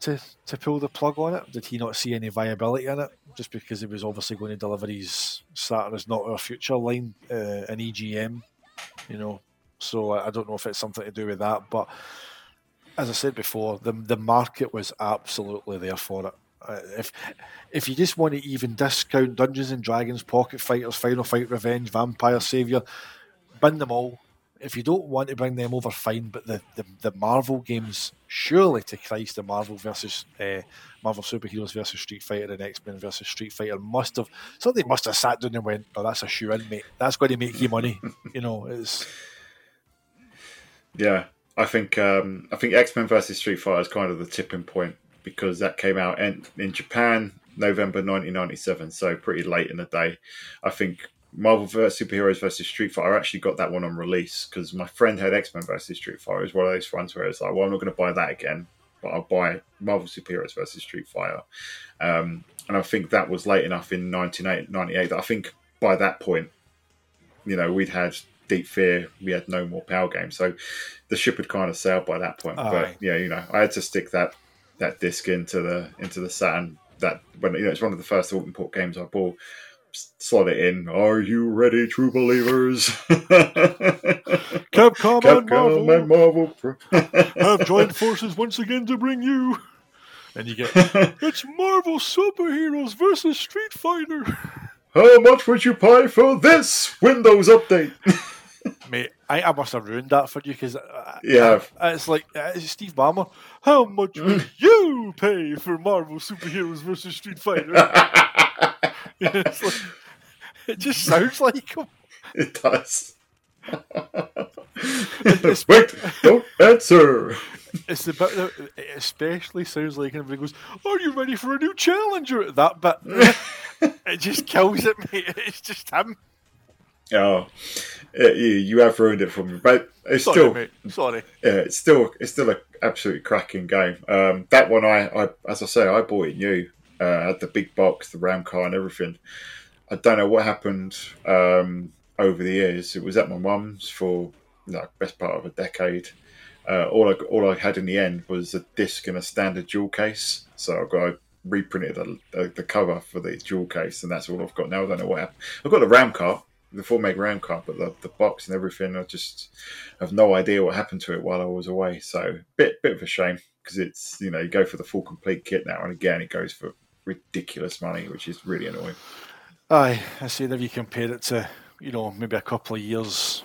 to pull the plug on it? Did he not see any viability in it? Just because he was obviously going to deliver his Saturn is not our future line in EGM, So I don't know if it's something to do with that. But as I said before, the market was absolutely there for it. If you just want to even discount Dungeons and Dragons, Pocket Fighters, Final Fight Revenge, Vampire Savior, bin them all. If you don't want to bring them over, fine. But the Marvel games, surely to Christ, the Marvel Superheroes versus Street Fighter and X-Men versus Street Fighter somebody must have sat down and went, "Oh, that's a shoe in, mate. That's going to make you money." It's. Yeah, I think X-Men versus Street Fighter is kind of the tipping point, because that came out in Japan November 1997, so pretty late in the day. I think Marvel vs. Superheroes versus Street Fighter, I actually got that one on release because my friend had X-Men versus Street Fighter. It was one of those ones where it's like, well, I'm not going to buy that again, but I'll buy Marvel Superheroes versus Street Fighter. And I think that was late enough in 1998 that I think by that point, we'd had Deep Fear, we had no more Power Games, so the ship had kind of sailed by that point. But yeah, I had to stick that disc into the Saturn. That when it's one of the first Alton Port games I bought. Slot it in. Are you ready, true believers? Capcom and Marvel have joined forces once again to bring you. And you get it's Marvel Superheroes versus Street Fighter. How much would you pay for this Windows update? Mate, I must have ruined that for you because it's like Steve Ballmer. How much would you pay for Marvel Superheroes versus Street Fighter? It just sounds like him. It does. Wait, don't answer. It's the bit that it especially sounds like him. He goes, "Are you ready for a new challenger?" That bit, it just kills it, mate. It's just him. Oh, you have ruined it for me, but it's Sorry. Yeah, it's still an absolutely cracking game. That one, I as I say, I bought it new. Had the big box, the RAM car, and everything. I don't know what happened over the years. It was at my mum's for best part of a decade. All I had in the end was a disc and a standard jewel case. So I reprinted the cover for the jewel case, and that's all I've got now. I don't know what happened. I've got the RAM car, the 4 meg RAM card, but the box and everything, I just have no idea what happened to it while I was away. So bit of a shame, because it's, you go for the full complete kit now, and again it goes for ridiculous money, which is really annoying. Aye, I say that if you compare it to, maybe a couple of years,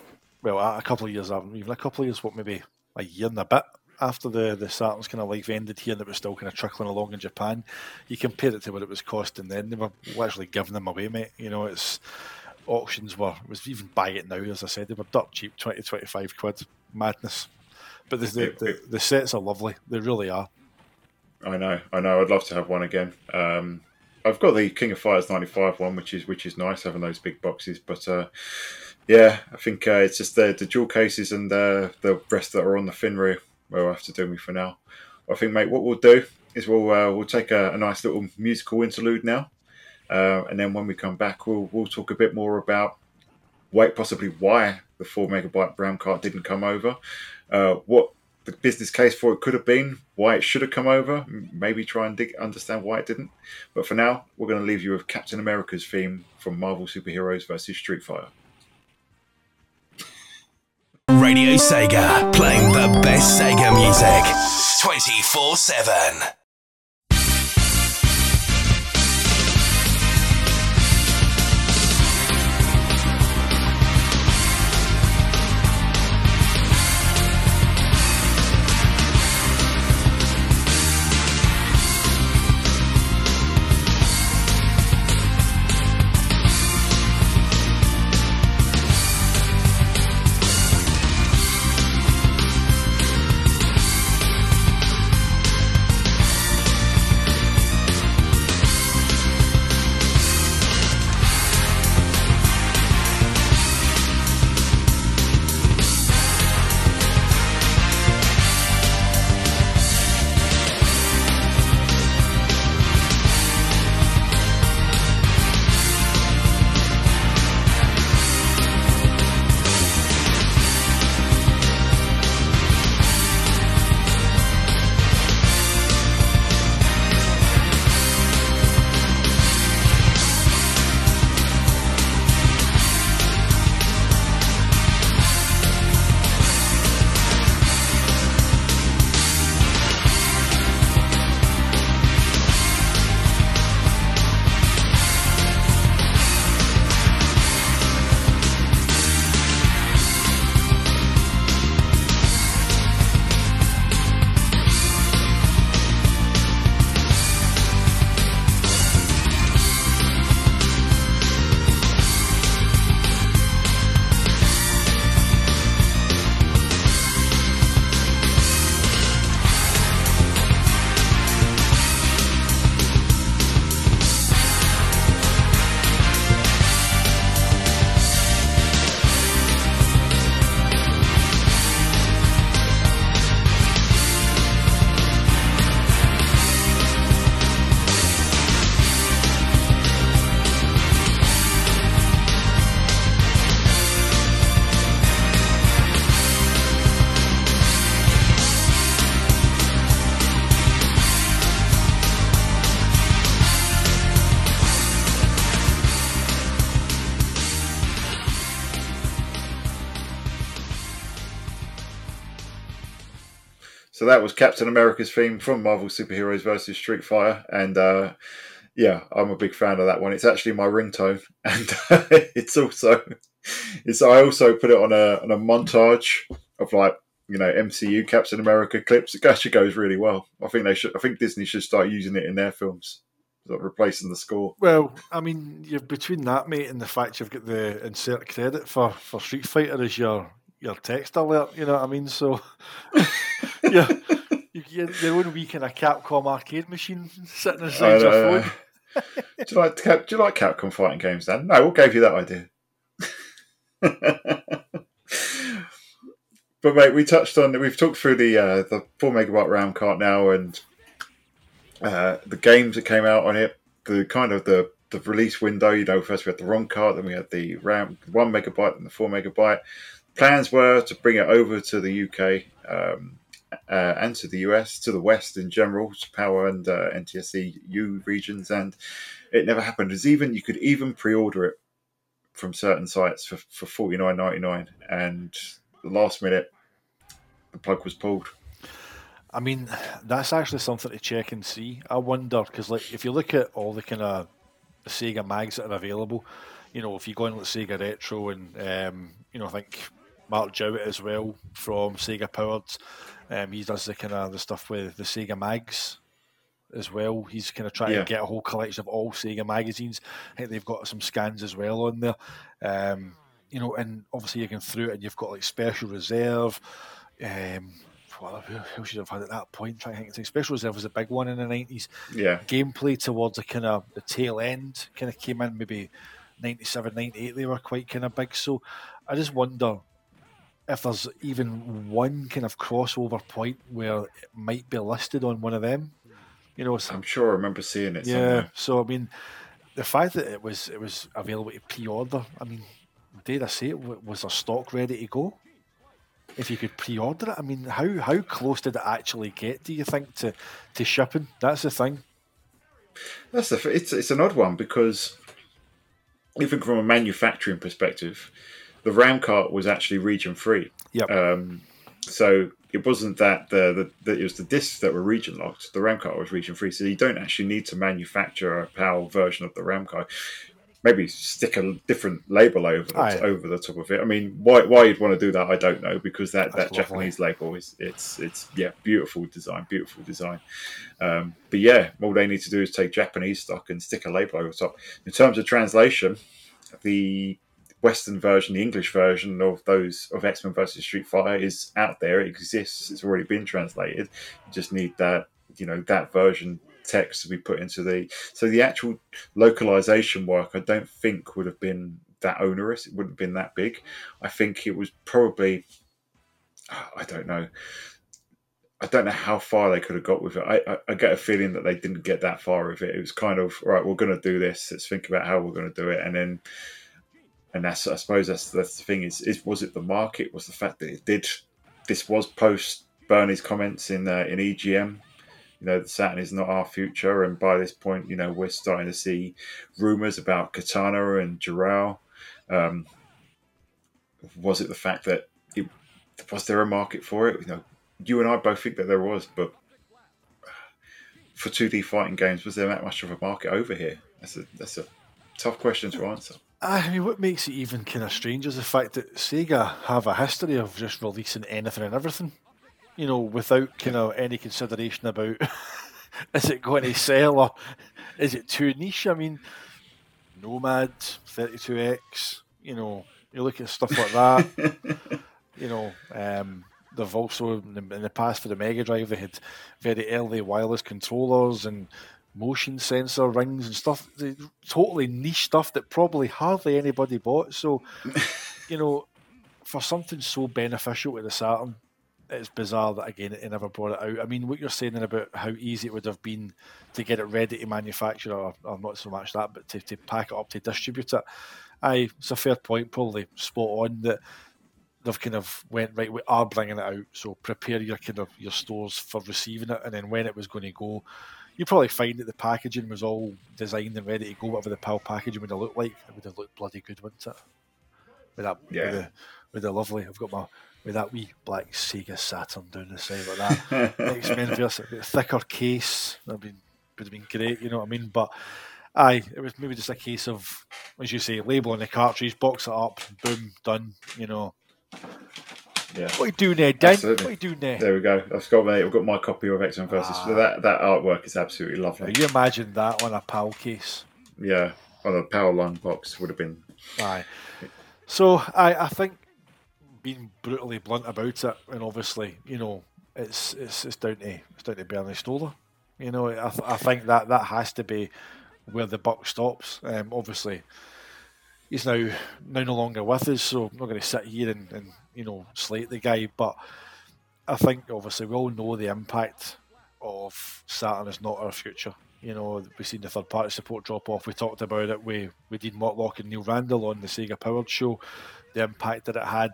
maybe a year and a bit after the Saturn's kind of life ended here and it was still kind of trickling along in Japan, you compare it to what it was costing then, they were literally giving them away, mate. It's auctions was even buying it now, as I said, they were dirt cheap, 20-25 quid, madness. But the sets are lovely, they really are. I know. I'd love to have one again. I've got the King of Fighters 95 one, which is nice, having those big boxes. But I think it's just the jewel cases and the rest that are on the Finru will have to do me for now. I think, mate, what we'll do is we'll take a nice little musical interlude now, and then when we come back, we'll talk a bit more about possibly why the 4 megabyte RAM card didn't come over, what the business case for it could have been, why it should have come over, maybe try and understand why it didn't. But for now, we're going to leave you with Captain America's theme from Marvel Superheroes vs. Street Fighter. Radio Sega, playing the best Sega music 24/7. that was Captain America's theme from Marvel Superheroes versus Street Fighter, and yeah, I'm a big fan of that one. It's actually my ringtone, and I also put it on a montage of like MCU Captain America clips. It actually goes really well. I think Disney should start using it in their films, sort of replacing the score. Well, I mean, you're between that, mate, and the fact you've got the insert credit for Street Fighter as your text alert. You know what I mean? So yeah, your own wee kind of Capcom arcade machine sitting inside your phone. Do you like Capcom fighting games, Dan? No, what gave you that idea? But mate, we've talked through the 4 megabyte RAM card now, and the games that came out on it, the release window. First we had the ROM card, then we had the RAM 1 megabyte and the 4 megabyte. Plans were to bring it over to the UK and to the US, to the West in general, to Power and NTSC-U regions, and it never happened. You could even pre-order it from certain sites for $49.99, and the last minute the plug was pulled. I mean, that's actually something to check and see. I wonder, because like if you look at all the kind of the Sega mags that are available, if you go in with Sega Retro and I think Mark Jowett as well from Sega Powered, he does the kind of the stuff with the Sega mags as well. He's kind of trying to get a whole collection of all Sega magazines. I think they've got some scans as well on there. And obviously you can through it and you've got like Special Reserve. Who should have had at that point? I think Special Reserve was a big one in the 90s. Yeah. Gameplay towards the tail end kind of came in, maybe 97, 98, they were quite kind of big. So I just wonder if there's even one kind of crossover point where it might be listed on one of them. I'm sure I remember seeing it somewhere. Yeah, so I mean, the fact that it was available to pre-order, I mean, did I say it? Was there stock ready to go? If you could pre-order it, I mean, how close did it actually get, do you think, to shipping? That's the thing. It's an odd one, because even from a manufacturing perspective, the RAM cart was actually region free. Yep. So it wasn't that it was the discs that were region locked. The RAM cart was region free, so you don't actually need to manufacture a PAL version of the RAM cart. Maybe stick a different label over the top of it. I mean, why you'd want to do that, I don't know, because that Japanese label is beautiful design. But yeah, all they need to do is take Japanese stock and stick a label over the top. In terms of translation, the Western version, the English version of X-Men versus Street Fighter is out there. It exists. It's already been translated. You just need that version text to be put into the actual localization work. I don't think would have been that onerous. It wouldn't have been that big. I think it was probably, I don't know how far they could have got with it. I get a feeling that they didn't get that far with it. It was kind of, right, we're going to do this. Let's think about how we're going to do it. And that's, I suppose that's the thing is was it the market? Was the fact that this was post Bernie's comments in EGM, the Saturn is not our future, and by this point, we're starting to see rumours about Katana and Jirao. Was it the fact that was there a market for it? You and I both think that there was, but for 2D fighting games, was there that much of a market over here? That's a tough question to answer. I mean, what makes it even kind of strange is the fact that Sega have a history of just releasing anything and everything, without kind of any consideration about is it going to sell or is it too niche? I mean, Nomad, 32X, you look at stuff like that. They've also, in the past for the Mega Drive, they had very early wireless controllers and motion sensor rings and stuff, totally niche stuff that probably hardly anybody bought. So, for something so beneficial to the Saturn, it's bizarre that again it never brought it out. I mean, what you're saying about how easy it would have been to get it ready to manufacture, or not so much that, but to pack it up to distribute it. It's a fair point, probably spot on, that they've kind of went, right, we are bringing it out, so prepare your stores for receiving it, and then when it was going to go, you probably find that the packaging was all designed and ready to go. Whatever the PAL packaging would have looked like, it would have looked bloody good, wouldn't it? With the lovely, I've got my with that wee black Sega Saturn down the side like that. X-Men versus a thicker case. Would have been great, you know what I mean? But aye, it was maybe just a case of, as you say, label on the cartridge, box it up, boom, done, you know. Yeah. What are you doing there, Dan? Absolutely. What are you doing there? There we go. I've got my copy of X-Men versus. That artwork is absolutely lovely. You imagine that on a PAL case. Yeah, on a Power Lung box would have been. Aye. So I think being brutally blunt about it, and obviously, you know, it's down to Bernie Stolar. You know, I think that has to be where the buck stops. Obviously, he's now no longer with us, so I'm not going to sit here and you know, slate the guy. But I think obviously we all know the impact of Saturn is not our future. You know, we've seen the third party support drop off. We talked about it with Dean Mortlock and Neil Randall on the Sega Powered show, the impact that it had.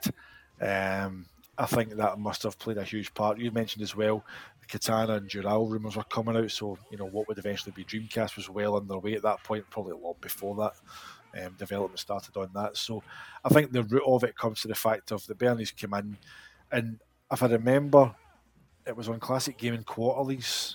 I think that must have played a huge part. You mentioned as well the Katana and Dural rumours were coming out, so you know what would eventually be Dreamcast was well underway at that point, probably a lot before that. Development started on that, so I think the root of it comes to the fact of the Bernies came in, and if I remember, it was on Classic Gaming Quarterly's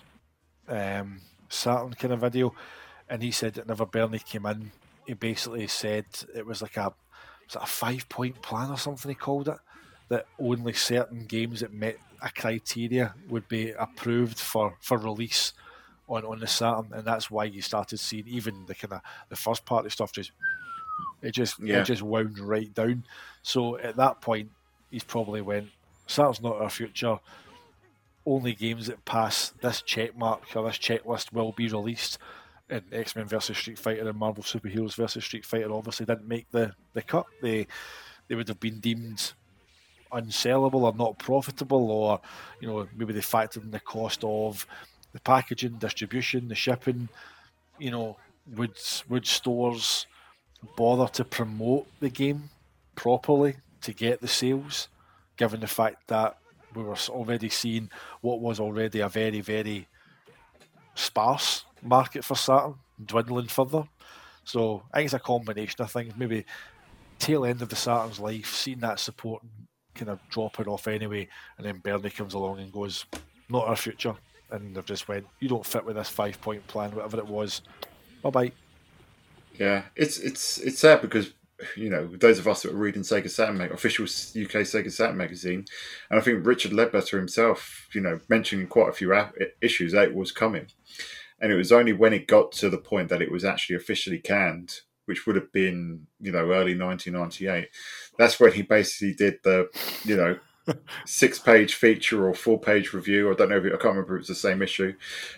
Saturn kind of video, and he said that whenever Bernie came in, he basically said it was like a 5-point plan or something he called it, that only certain games that met a criteria would be approved for release on the Saturn, and that's why you started seeing even the kind of the first party stuff it just wound right down. So at that point, he's probably went, Saturn's not our future. Only games that pass this check mark or this checklist will be released. And X-Men versus Street Fighter and Marvel Superheroes versus Street Fighter obviously didn't make the cut. They would have been deemed unsellable or not profitable, or you know, maybe they factored in the cost of the packaging, distribution, the shipping. You know, would stores bother to promote the game properly to get the sales, given the fact that we were already seeing what was already a very, very sparse market for Saturn dwindling further? So I think it's a combination of things. Maybe tail end of the Saturn's life, seeing that support kind of dropping off anyway, and then Bernie comes along and goes, not our future, and they've just went, you don't fit with this 5-point plan, whatever it was, bye bye. Yeah, it's sad because, you know, those of us that were reading Sega Saturn official UK Sega Saturn magazine, and I think Richard Ledbetter himself, you know, mentioning quite a few issues that it was coming, and it was only when it got to the point that it was actually officially canned, which would have been, you know, early 1998. That's when he basically did the, you know, 6-page feature or 4-page review. I don't know I can't remember if it was the same issue.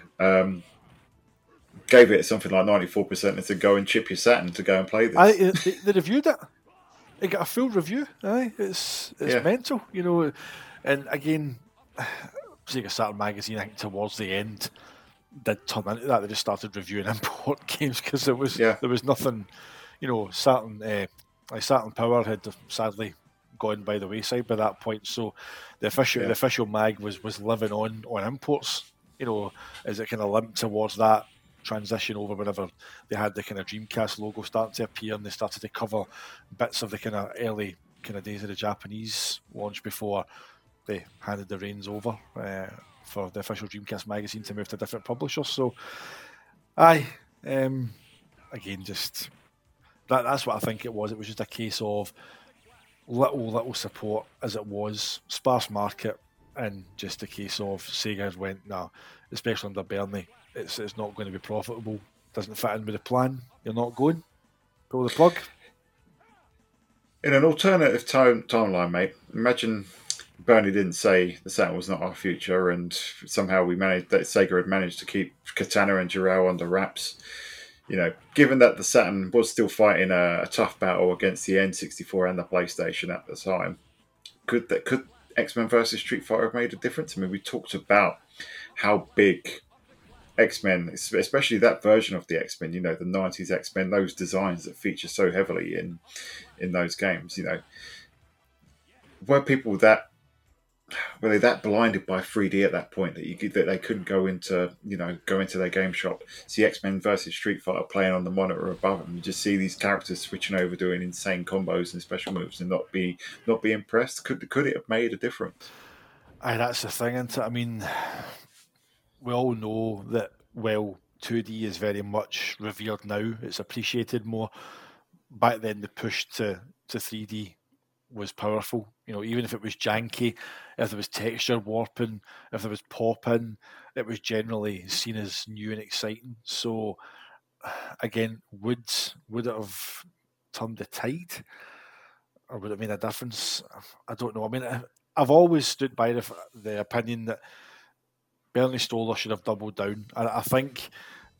Gave it something like 94% and said, go and chip your Saturn to go and play this. They reviewed it. It got a full review. Aye, it's mental, you know. And again, Sega Saturn magazine, I think towards the end, did turn into that. They just started reviewing import games because there was nothing, you know. Saturn Power had sadly gone by the wayside by that point. So the official mag was living on imports, you know, as it kind of limped towards that transition over whenever they had the kind of Dreamcast logo starting to appear, and they started to cover bits of the kind of early kind of days of the Japanese launch before they handed the reins over for the official Dreamcast magazine to move to different publishers. So again, just that's what I think it was. It was just a case of little support as it was, sparse market, and just a case of Sega went, no, especially under Bernie, it's not going to be profitable, doesn't fit in with the plan, you're not going, pull the plug. In an alternative timeline, mate, imagine Bernie didn't say the Saturn was not our future, and somehow Sega had managed to keep Katana and Dural under wraps. You know, given that the Saturn was still fighting a tough battle against the N64 and the PlayStation at the time, could X-Men versus Street Fighter have made a difference? I mean, we talked about how big X-Men, especially that version of the X-Men, you know, the 90s X-Men, those designs that feature so heavily in those games, you know, were people that were they that blinded by 3D at that point that they couldn't go into their game shop, see X-Men versus Street Fighter playing on the monitor above them, and just see these characters switching over, doing insane combos and special moves, and not be impressed? Could it have made a difference? Aye, that's the thing, isn't it? I mean, we all know that, well, 2D is very much revered now. It's appreciated more. Back then, the push to 3D was powerful. Even if it was janky, if there was texture warping, if there was pop-in, it was generally seen as new and exciting. So, again, would it have turned the tide? Or would it have made a difference? I don't know. I mean, I've always stood by the opinion that Bernie Stolar should have doubled down. I think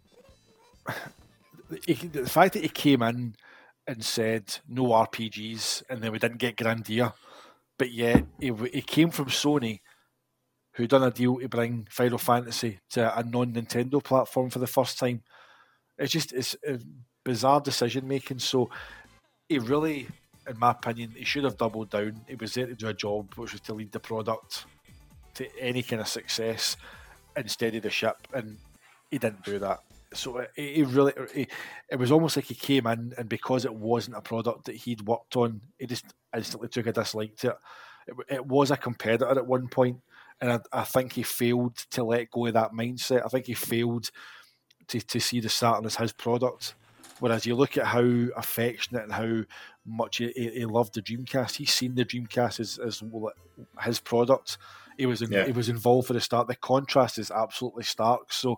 the fact that he came in and said no RPGs, and then we didn't get Grandia, but yet he came from Sony, who done a deal to bring Final Fantasy to a non-Nintendo platform for the first time. It's a bizarre decision making. So he really, in my opinion, he should have doubled down. He was there to do a job, which was to lead the product to any kind of success and steady the ship, and he didn't do that. So it was almost like he came in, and because it wasn't a product that he'd worked on, he just instantly took a dislike to it. It was a competitor at one point, and I think he failed to let go of that mindset. I think he failed to see the Saturn as his product. Whereas you look at how affectionate and how much he loved the Dreamcast, he's seen the Dreamcast as his product. He was involved for the start. The contrast is absolutely stark. So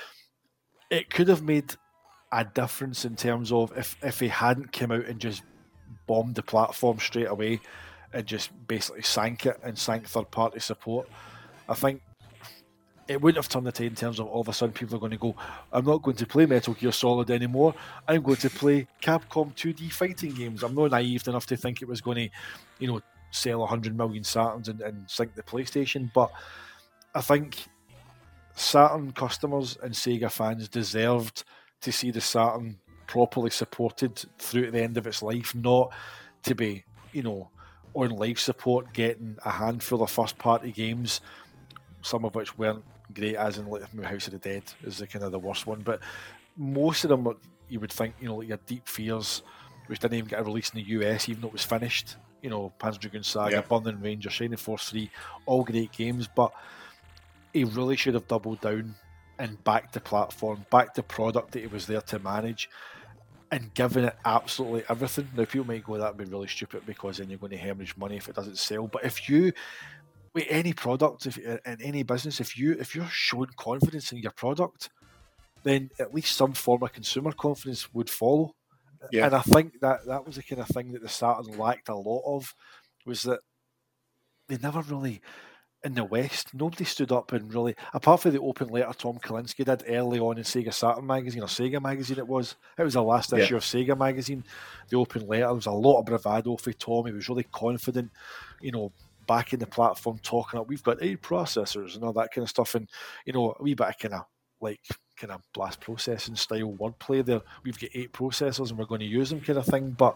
it could have made a difference in terms of if he hadn't come out and just bombed the platform straight away and just basically sank it and sank third-party support. I think it wouldn't have turned the tide in terms of all of a sudden people are going to go, I'm not going to play Metal Gear Solid anymore. I'm going to play Capcom 2D fighting games. I'm not naive enough to think it was going to, sell 100 million Saturns and sink the PlayStation. But I think Saturn customers and Sega fans deserved to see the Saturn properly supported through to the end of its life, not to be, on life support getting a handful of first-party games, some of which weren't great, as in like House of the Dead is the kind of the worst one, but most of them you would think, like your Deep Fears, which didn't even get a release in the US even though it was finished, Panzer Dragoon Saga, Burning Ranger, Shining Force 3, all great games, but he really should have doubled down and backed the platform, backed the product that he was there to manage, and given it absolutely everything. Now people might go, that would be really stupid because then you're going to hemorrhage money if it doesn't sell, but if you, with any product, in any business, if you're showing confidence in your product, then at least some form of consumer confidence would follow. Yeah. And I think that was the kind of thing that the Saturn lacked a lot of, was that they never really, in the West, nobody stood up and really, apart from the open letter Tom Kalinske did early on in Sega Saturn magazine, or Sega magazine it was the last issue of Sega magazine, the open letter, there was a lot of bravado for Tom. He was really confident, back in the platform, talking up, we've got 8 processors and all that kind of stuff, and a wee bit of kind of blast processing style wordplay there. We've got 8 processors and we're going to use them, kind of thing. But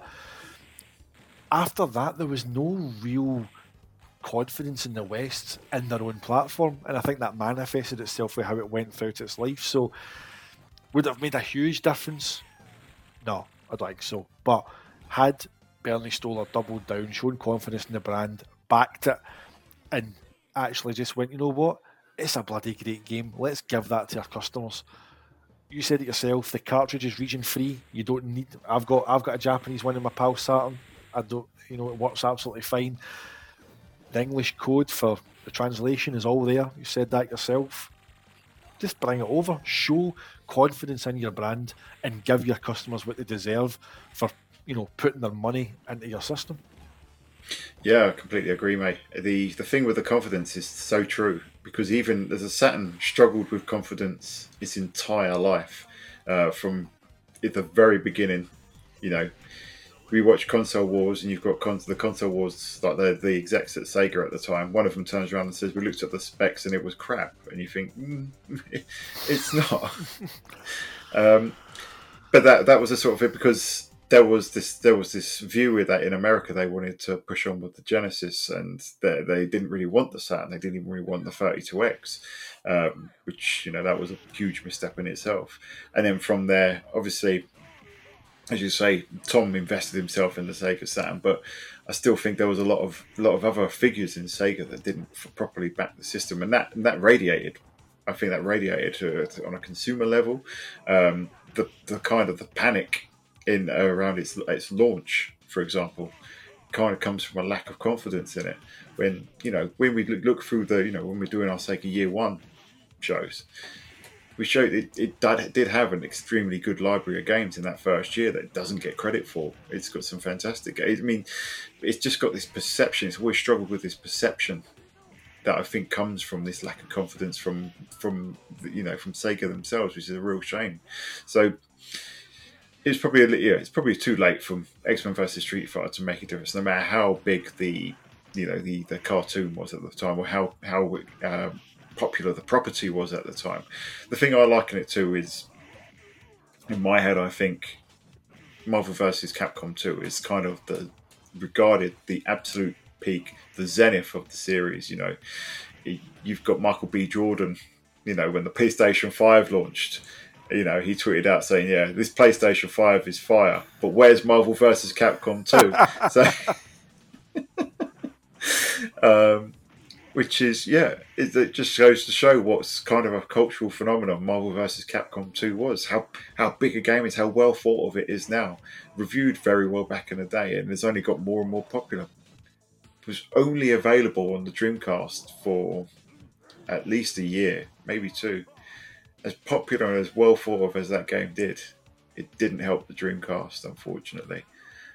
after that, there was no real confidence in the West in their own platform, and I think that manifested itself with how it went throughout its life. So would it have made a huge difference? No, I don't think so. But had Bernie Stolar doubled down, shown confidence in the brand, backed it, and actually just went, you know what, it's a bloody great game, let's give that to our customers. You said it yourself, the cartridge is region free. You don't need, I've got a Japanese one in my PAL Saturn. I don't, it works absolutely fine. The English code for the translation is all there. You said that yourself. Just bring it over, show confidence in your brand, and give your customers what they deserve for putting their money into your system. Yeah, I completely agree, mate. The thing with the confidence is so true, because even as a Saturn struggled with confidence its entire life, from at the very beginning. We watch Console Wars, and you've got the Console Wars, like the execs at Sega at the time. One of them turns around and says, "We looked at the specs and it was crap," and you think, it's not. But that was a sort of it, because there was this view with that in America they wanted to push on with the Genesis, and they didn't really want the Saturn. They didn't even really want the 32X, which that was a huge misstep in itself. And then from there, obviously, as you say, Tom invested himself in the Sega Saturn, but I still think there was a lot of other figures in Sega that didn't properly back the system, and that radiated. I think that radiated on a consumer level. The kind of the panic in around its launch, for example, kind of comes from a lack of confidence in it. When when we look through when we're doing our Sega Year One shows, we showed it did have an extremely good library of games in that first year that it doesn't get credit for. It's got some fantastic games. I mean, it's just got this perception. It's always struggled with this perception that I think comes from this lack of confidence from Sega themselves, which is a real shame. So it's probably too late from X-Men versus Street Fighter to make a difference, no matter how big the cartoon was at the time, or how popular the property was at the time. The thing I liken it to is, in my head, I think Marvel vs. Capcom 2 is kind of regarded the absolute peak, the zenith of the series. You've got Michael B. Jordan, when the PlayStation 5 launched, he tweeted out saying, "Yeah, this PlayStation 5 is fire, but where's Marvel vs. Capcom 2?" So, which is, it just goes to show what's kind of a cultural phenomenon Marvel vs. Capcom 2 was. How big a game is, how well thought of it is now. Reviewed very well back in the day, and it's only got more and more popular. It was only available on the Dreamcast for at least a year, maybe two. As popular and as well thought of as that game did, it didn't help the Dreamcast, unfortunately.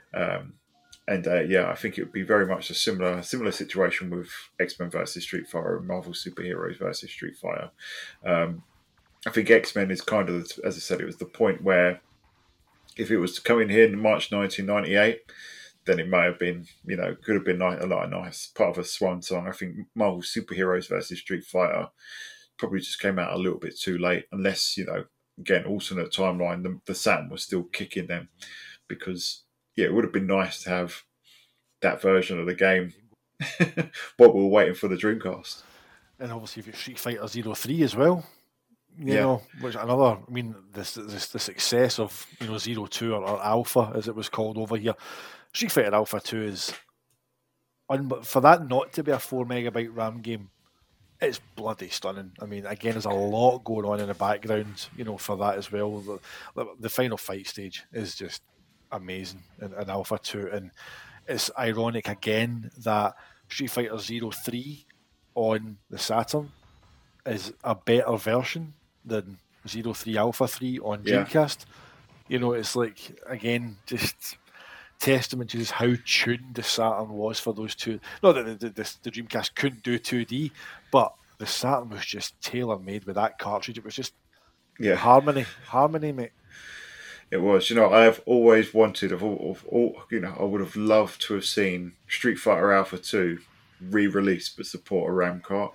I think it would be very much a similar situation with X-Men versus Street Fighter and Marvel Superheroes versus Street Fighter. I think X-Men is kind of, as I said, it was the point where if it was to come in here in March 1998, then it may have been, could have been a lot of nice part of a swan song. I think Marvel Superheroes versus Street Fighter probably just came out a little bit too late, unless, again, alternate timeline, the Saturn was still kicking them, because, it would have been nice to have that version of the game while we were waiting for the Dreamcast. And obviously, you've got Street Fighter 03 as well. Which another, the success of 02 or Alpha, as it was called over here. Street Fighter Alpha 2 is, for that not to be a 4 megabyte RAM game, it's bloody stunning. Again, there's a lot going on in the background, for that as well. The final fight stage is just amazing in Alpha 2, and it's ironic again that Street Fighter 03 on the Saturn is a better version than 03 Alpha 3 on Dreamcast. It's like, again, just testament to just how tuned the Saturn was for those two. Not that the Dreamcast couldn't do 2D, but the Saturn was just tailor-made with that cartridge. It was just harmony, mate. It was. I have always wanted, of all, I would have loved to have seen Street Fighter Alpha 2 re-released but support a RAM cart.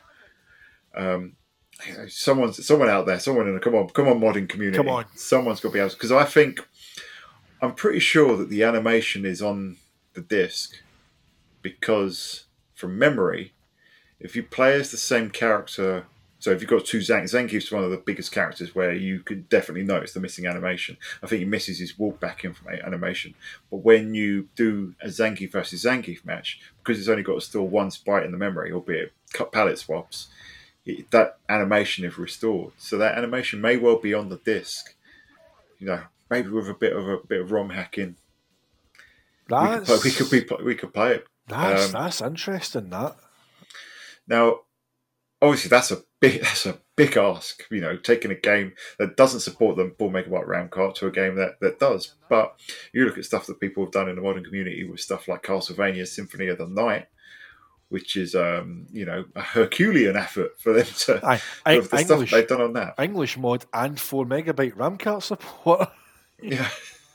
Someone out there, someone in the come on modding community, come on, someone's got to be able to, because I'm pretty sure that the animation is on the disc, because from memory, if you play as the same character, so if you've got two Zangief's one of the biggest characters where you could definitely notice the missing animation. I think he misses his walk back animation. But when you do a Zangief versus Zangief match, because it's only got still one sprite in the memory, albeit cut palette swaps, that animation is restored. So that animation may well be on the disc. Maybe with a bit of ROM hacking. We could play it. That's interesting. That now, obviously, that's a big ask. Taking a game that doesn't support the 4 megabyte RAM card to a game that does. But you look at stuff that people have done in the modern community with stuff like Castlevania Symphony of the Night, which is a Herculean effort for them to the stuff they've done on that. English mod and 4 megabyte RAM card support. Yeah,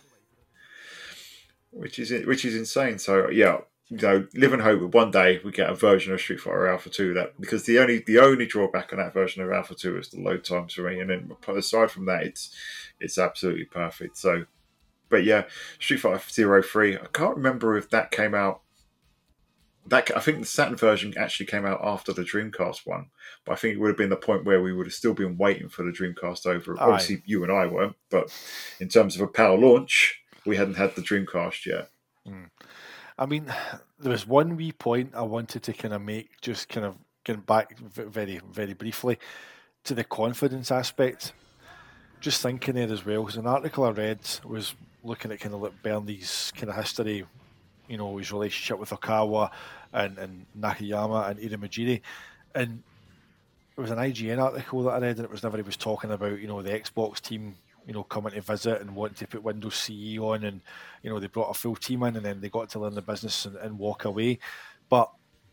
which is insane. So live and hope that one day we get a version of Street Fighter Alpha 2 because the only drawback on that version of Alpha 2 is the load times for me, and then aside from that, it's absolutely perfect. So But yeah, Street Fighter Zero 3. I can't remember if that came out. I think the Saturn version actually came out after the Dreamcast one, but I think it would have been the point where we would have still been waiting for the Dreamcast over. Aye. Obviously, you and I weren't, but in terms of a power launch, we hadn't had the Dreamcast yet. I mean, there was one wee point I wanted to kind of make, just kind of getting back very, very briefly to the confidence aspect. Just thinking there as well, because an article I read was looking at kind of like Bernie's kind of history, you know, his relationship with Okawa and Nakayama and Irimajiri. And it was an IGN article that I read, and it was never he was talking about, you know, the Xbox team, you know, coming to visit and wanting to put Windows CE on, and, you know, they brought a full team in and then they got to learn the business and walk away. But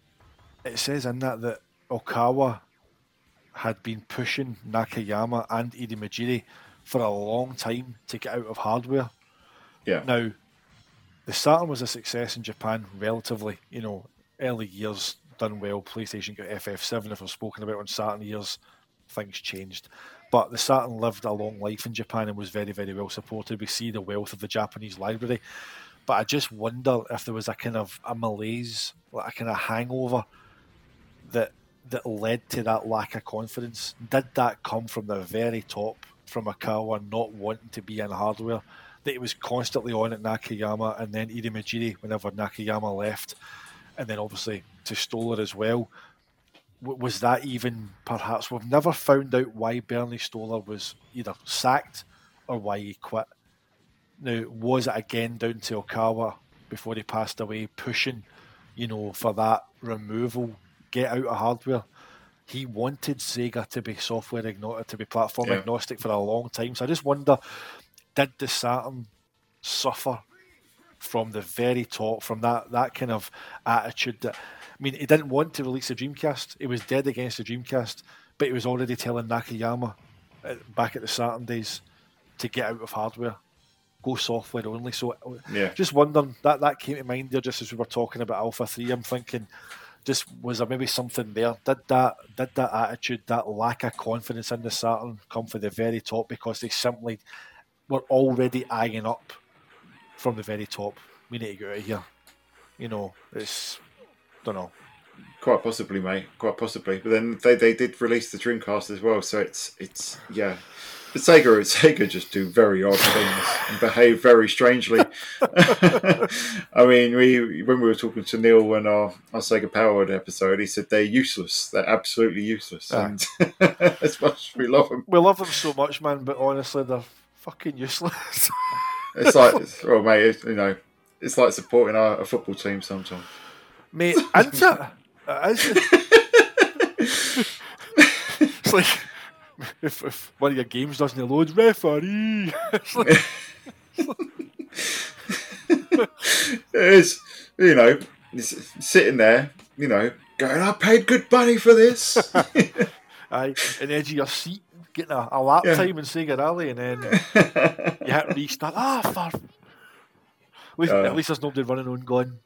it says in that Okawa had been pushing Nakayama and Irimajiri for a long time to get out of hardware. Yeah. Now, the Saturn was a success in Japan relatively, you know, early years done well. PlayStation got FF7, if I've spoken about on Saturn years, things changed. But the Saturn lived a long life in Japan and was very, very well supported. We see the wealth of the Japanese library. But I just wonder if there was a kind of a malaise, like a kind of hangover that led to that lack of confidence. Did that come from the very top, from Akawa not wanting to be in hardware, that he was constantly on at Nakayama, and then Irimajiri whenever Nakayama left, and then obviously to Stoller as well? Was that even perhaps, we've never found out why Bernie Stoller was either sacked or why he quit. Now, was it again down to Okawa before he passed away pushing, you know, for that removal, get out of hardware? He wanted Sega to be software agnostic, to be platform agnostic for a long time. So I just wonder, did the Saturn suffer from the very top, from that kind of attitude that, I mean, he didn't want to release the Dreamcast. He was dead against the Dreamcast, but he was already telling Nakayama back at the Saturn days to get out of hardware, go software only. So just wondering, that came to mind there just as we were talking about Alpha 3. I'm thinking, just was there maybe something there? Did that attitude, that lack of confidence in the Saturn come from the very top because they simply were already eyeing up from the very top? We need to get out of here. You know, it's, don't know. Quite possibly, mate. Quite possibly. But then they did release the Dreamcast as well, so it's yeah. But Sega just do very odd things and behave very strangely. I mean, when we were talking to Neil on our Sega Powered episode, he said they're useless. They're absolutely useless. And as much as we love them. We love them so much, man, but honestly, they're fucking useless. It's like, well, mate, you know, it's like supporting a football team sometimes. Mate, isn't it? It's like if one of your games doesn't load, referee. It is, you know, it's sitting there, you know, going, I paid good money for this. Aye, and edge of your seat, getting a lap time in Sega Rally, and then you hit restart. At least there's nobody running on gun.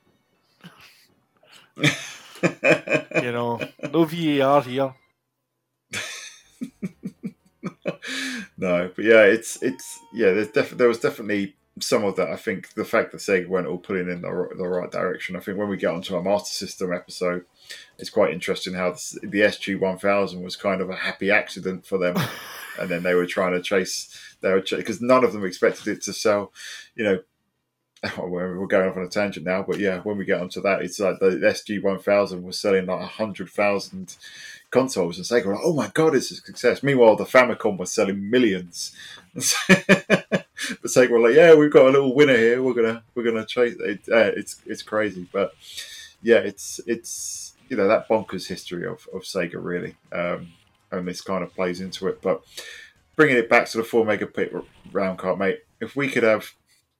You know, no VAR here. No, but yeah, it's there was definitely some of that. I think the fact that Sega weren't all pulling in the right direction. I think when we get onto our Master System episode, it's quite interesting how the SG-1000 was kind of a happy accident for them, and then they were trying to chase. Because none of them expected it to sell. You know, we're going off on a tangent now, but yeah, when we get onto that, it's like the SG-1000 was selling like 100,000 consoles, and Sega were like, "Oh my god, it's a success." Meanwhile, the Famicom was selling millions. But Sega were like, "Yeah, we've got a little winner here. We're gonna chase it." It's crazy, but yeah, it's you know, that bonkers history of Sega really, and this kind of plays into it. But bringing it back to the 4 megabit round card, mate, if we could have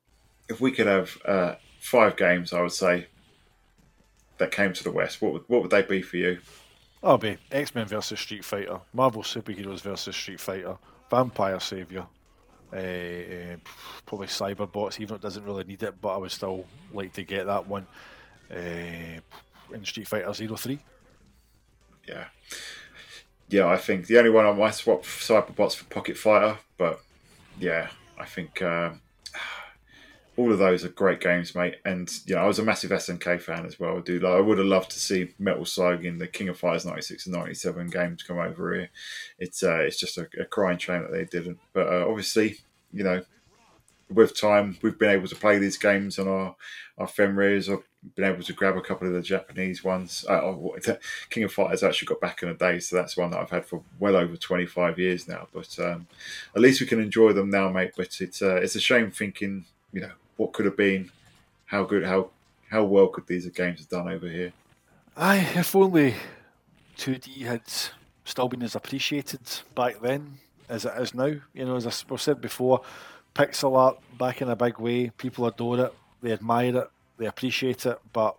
5 games, I would say, that came to the West, what would they be for you? That'll be X-Men versus Street Fighter, Marvel Superheroes versus Street Fighter, Vampire Savior, probably Cyberbots, even though it doesn't really need it, but I would still like to get that one, in Street Fighter 03. Yeah, I think the only one I might swap Cyberbots for Pocket Fighter, but yeah, I think all of those are great games, mate. And I was a massive SNK fan as well. I would have loved to see Metal Slug in the King of Fighters 96 and 97 games come over here. It's just a crying shame that they didn't. But obviously, with time, we've been able to play these games on our Fenris. I've been able to grab a couple of the Japanese ones. King of Fighters actually got back in the day, so that's one that I've had for well over 25 years now. But at least we can enjoy them now, mate. But it's a shame thinking, what could have been, how well could these games have done over here. Aye, if only 2D had still been as appreciated back then as it is now. As I said before, pixel art back in a big way. People adore it, they admire it, they appreciate it, but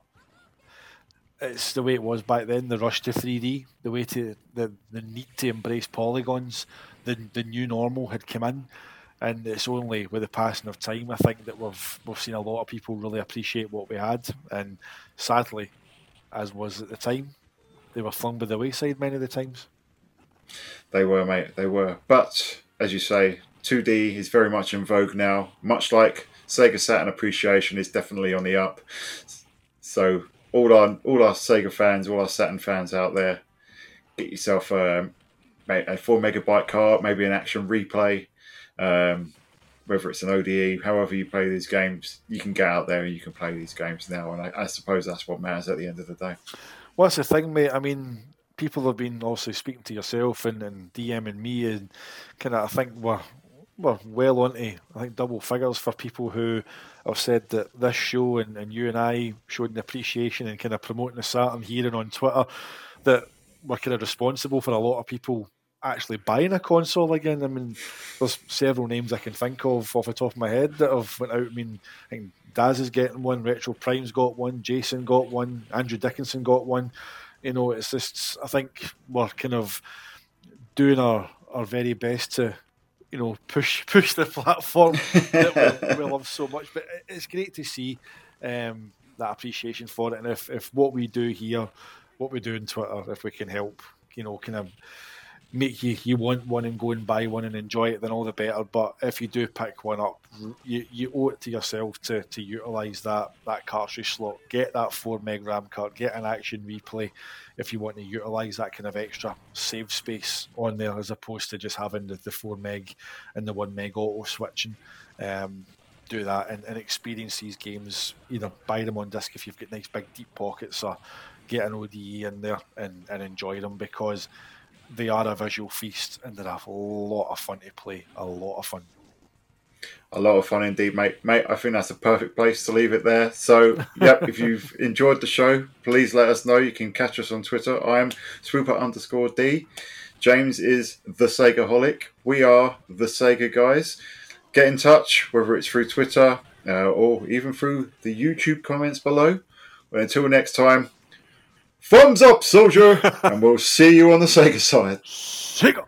it's the way it was back then. The rush to 3D, the way to the need to embrace polygons, the new normal had come in, and it's only with the passing of time, I think, that we've seen a lot of people really appreciate what we had, and sadly, as was at the time, they were flung by the wayside many of the times. They were, mate. They were, but as you say, 2D is very much in vogue now, much like Sega Saturn appreciation is definitely on the up. So all our Sega fans, all our Saturn fans out there, get yourself a 4 megabyte card, maybe an action replay, whether it's an ODE, however you play these games, you can get out there and you can play these games now. And I suppose that's what matters at the end of the day. Well, that's the thing, mate. I mean, people have been also speaking to yourself and DMing me, and kind of, I think we're well onto, I think, double figures for people who have said that this show and you and I showed an appreciation and kind of promoting the Saturn here and on Twitter, that we're kind of responsible for a lot of people actually buying a console again. I mean, there's several names I can think of off the top of my head that have went out. I mean, I think Daz is getting one, Retro Prime's got one, Jason got one, Andrew Dickinson got one. It's just, I think we're kind of doing our very best to, push the platform that we love so much. But it's great to see that appreciation for it. And if what we do here, what we do on Twitter, if we can help, kind of make you want one and go and buy one and enjoy it, then all the better. But if you do pick one up, you owe it to yourself to utilise that cartridge slot. Get that 4 meg RAM card, get an action replay if you want to utilise that kind of extra save space on there, as opposed to just having the 4 meg and the 1 meg auto switching. Do that and experience these games. Either buy them on disc if you've got nice big deep pockets, or get an ODE in there and enjoy them, because they are a visual feast and they're a lot of fun to play. A lot of fun. A lot of fun indeed, mate. Mate, I think that's a perfect place to leave it there. So, yep, if you've enjoyed the show, please let us know. You can catch us on Twitter. I am Swooper_D. James is the Segaholic. We are the Sega guys. Get in touch, whether it's through Twitter or even through the YouTube comments below. But until next time, thumbs up, soldier, and we'll see you on the Sega side. Sega!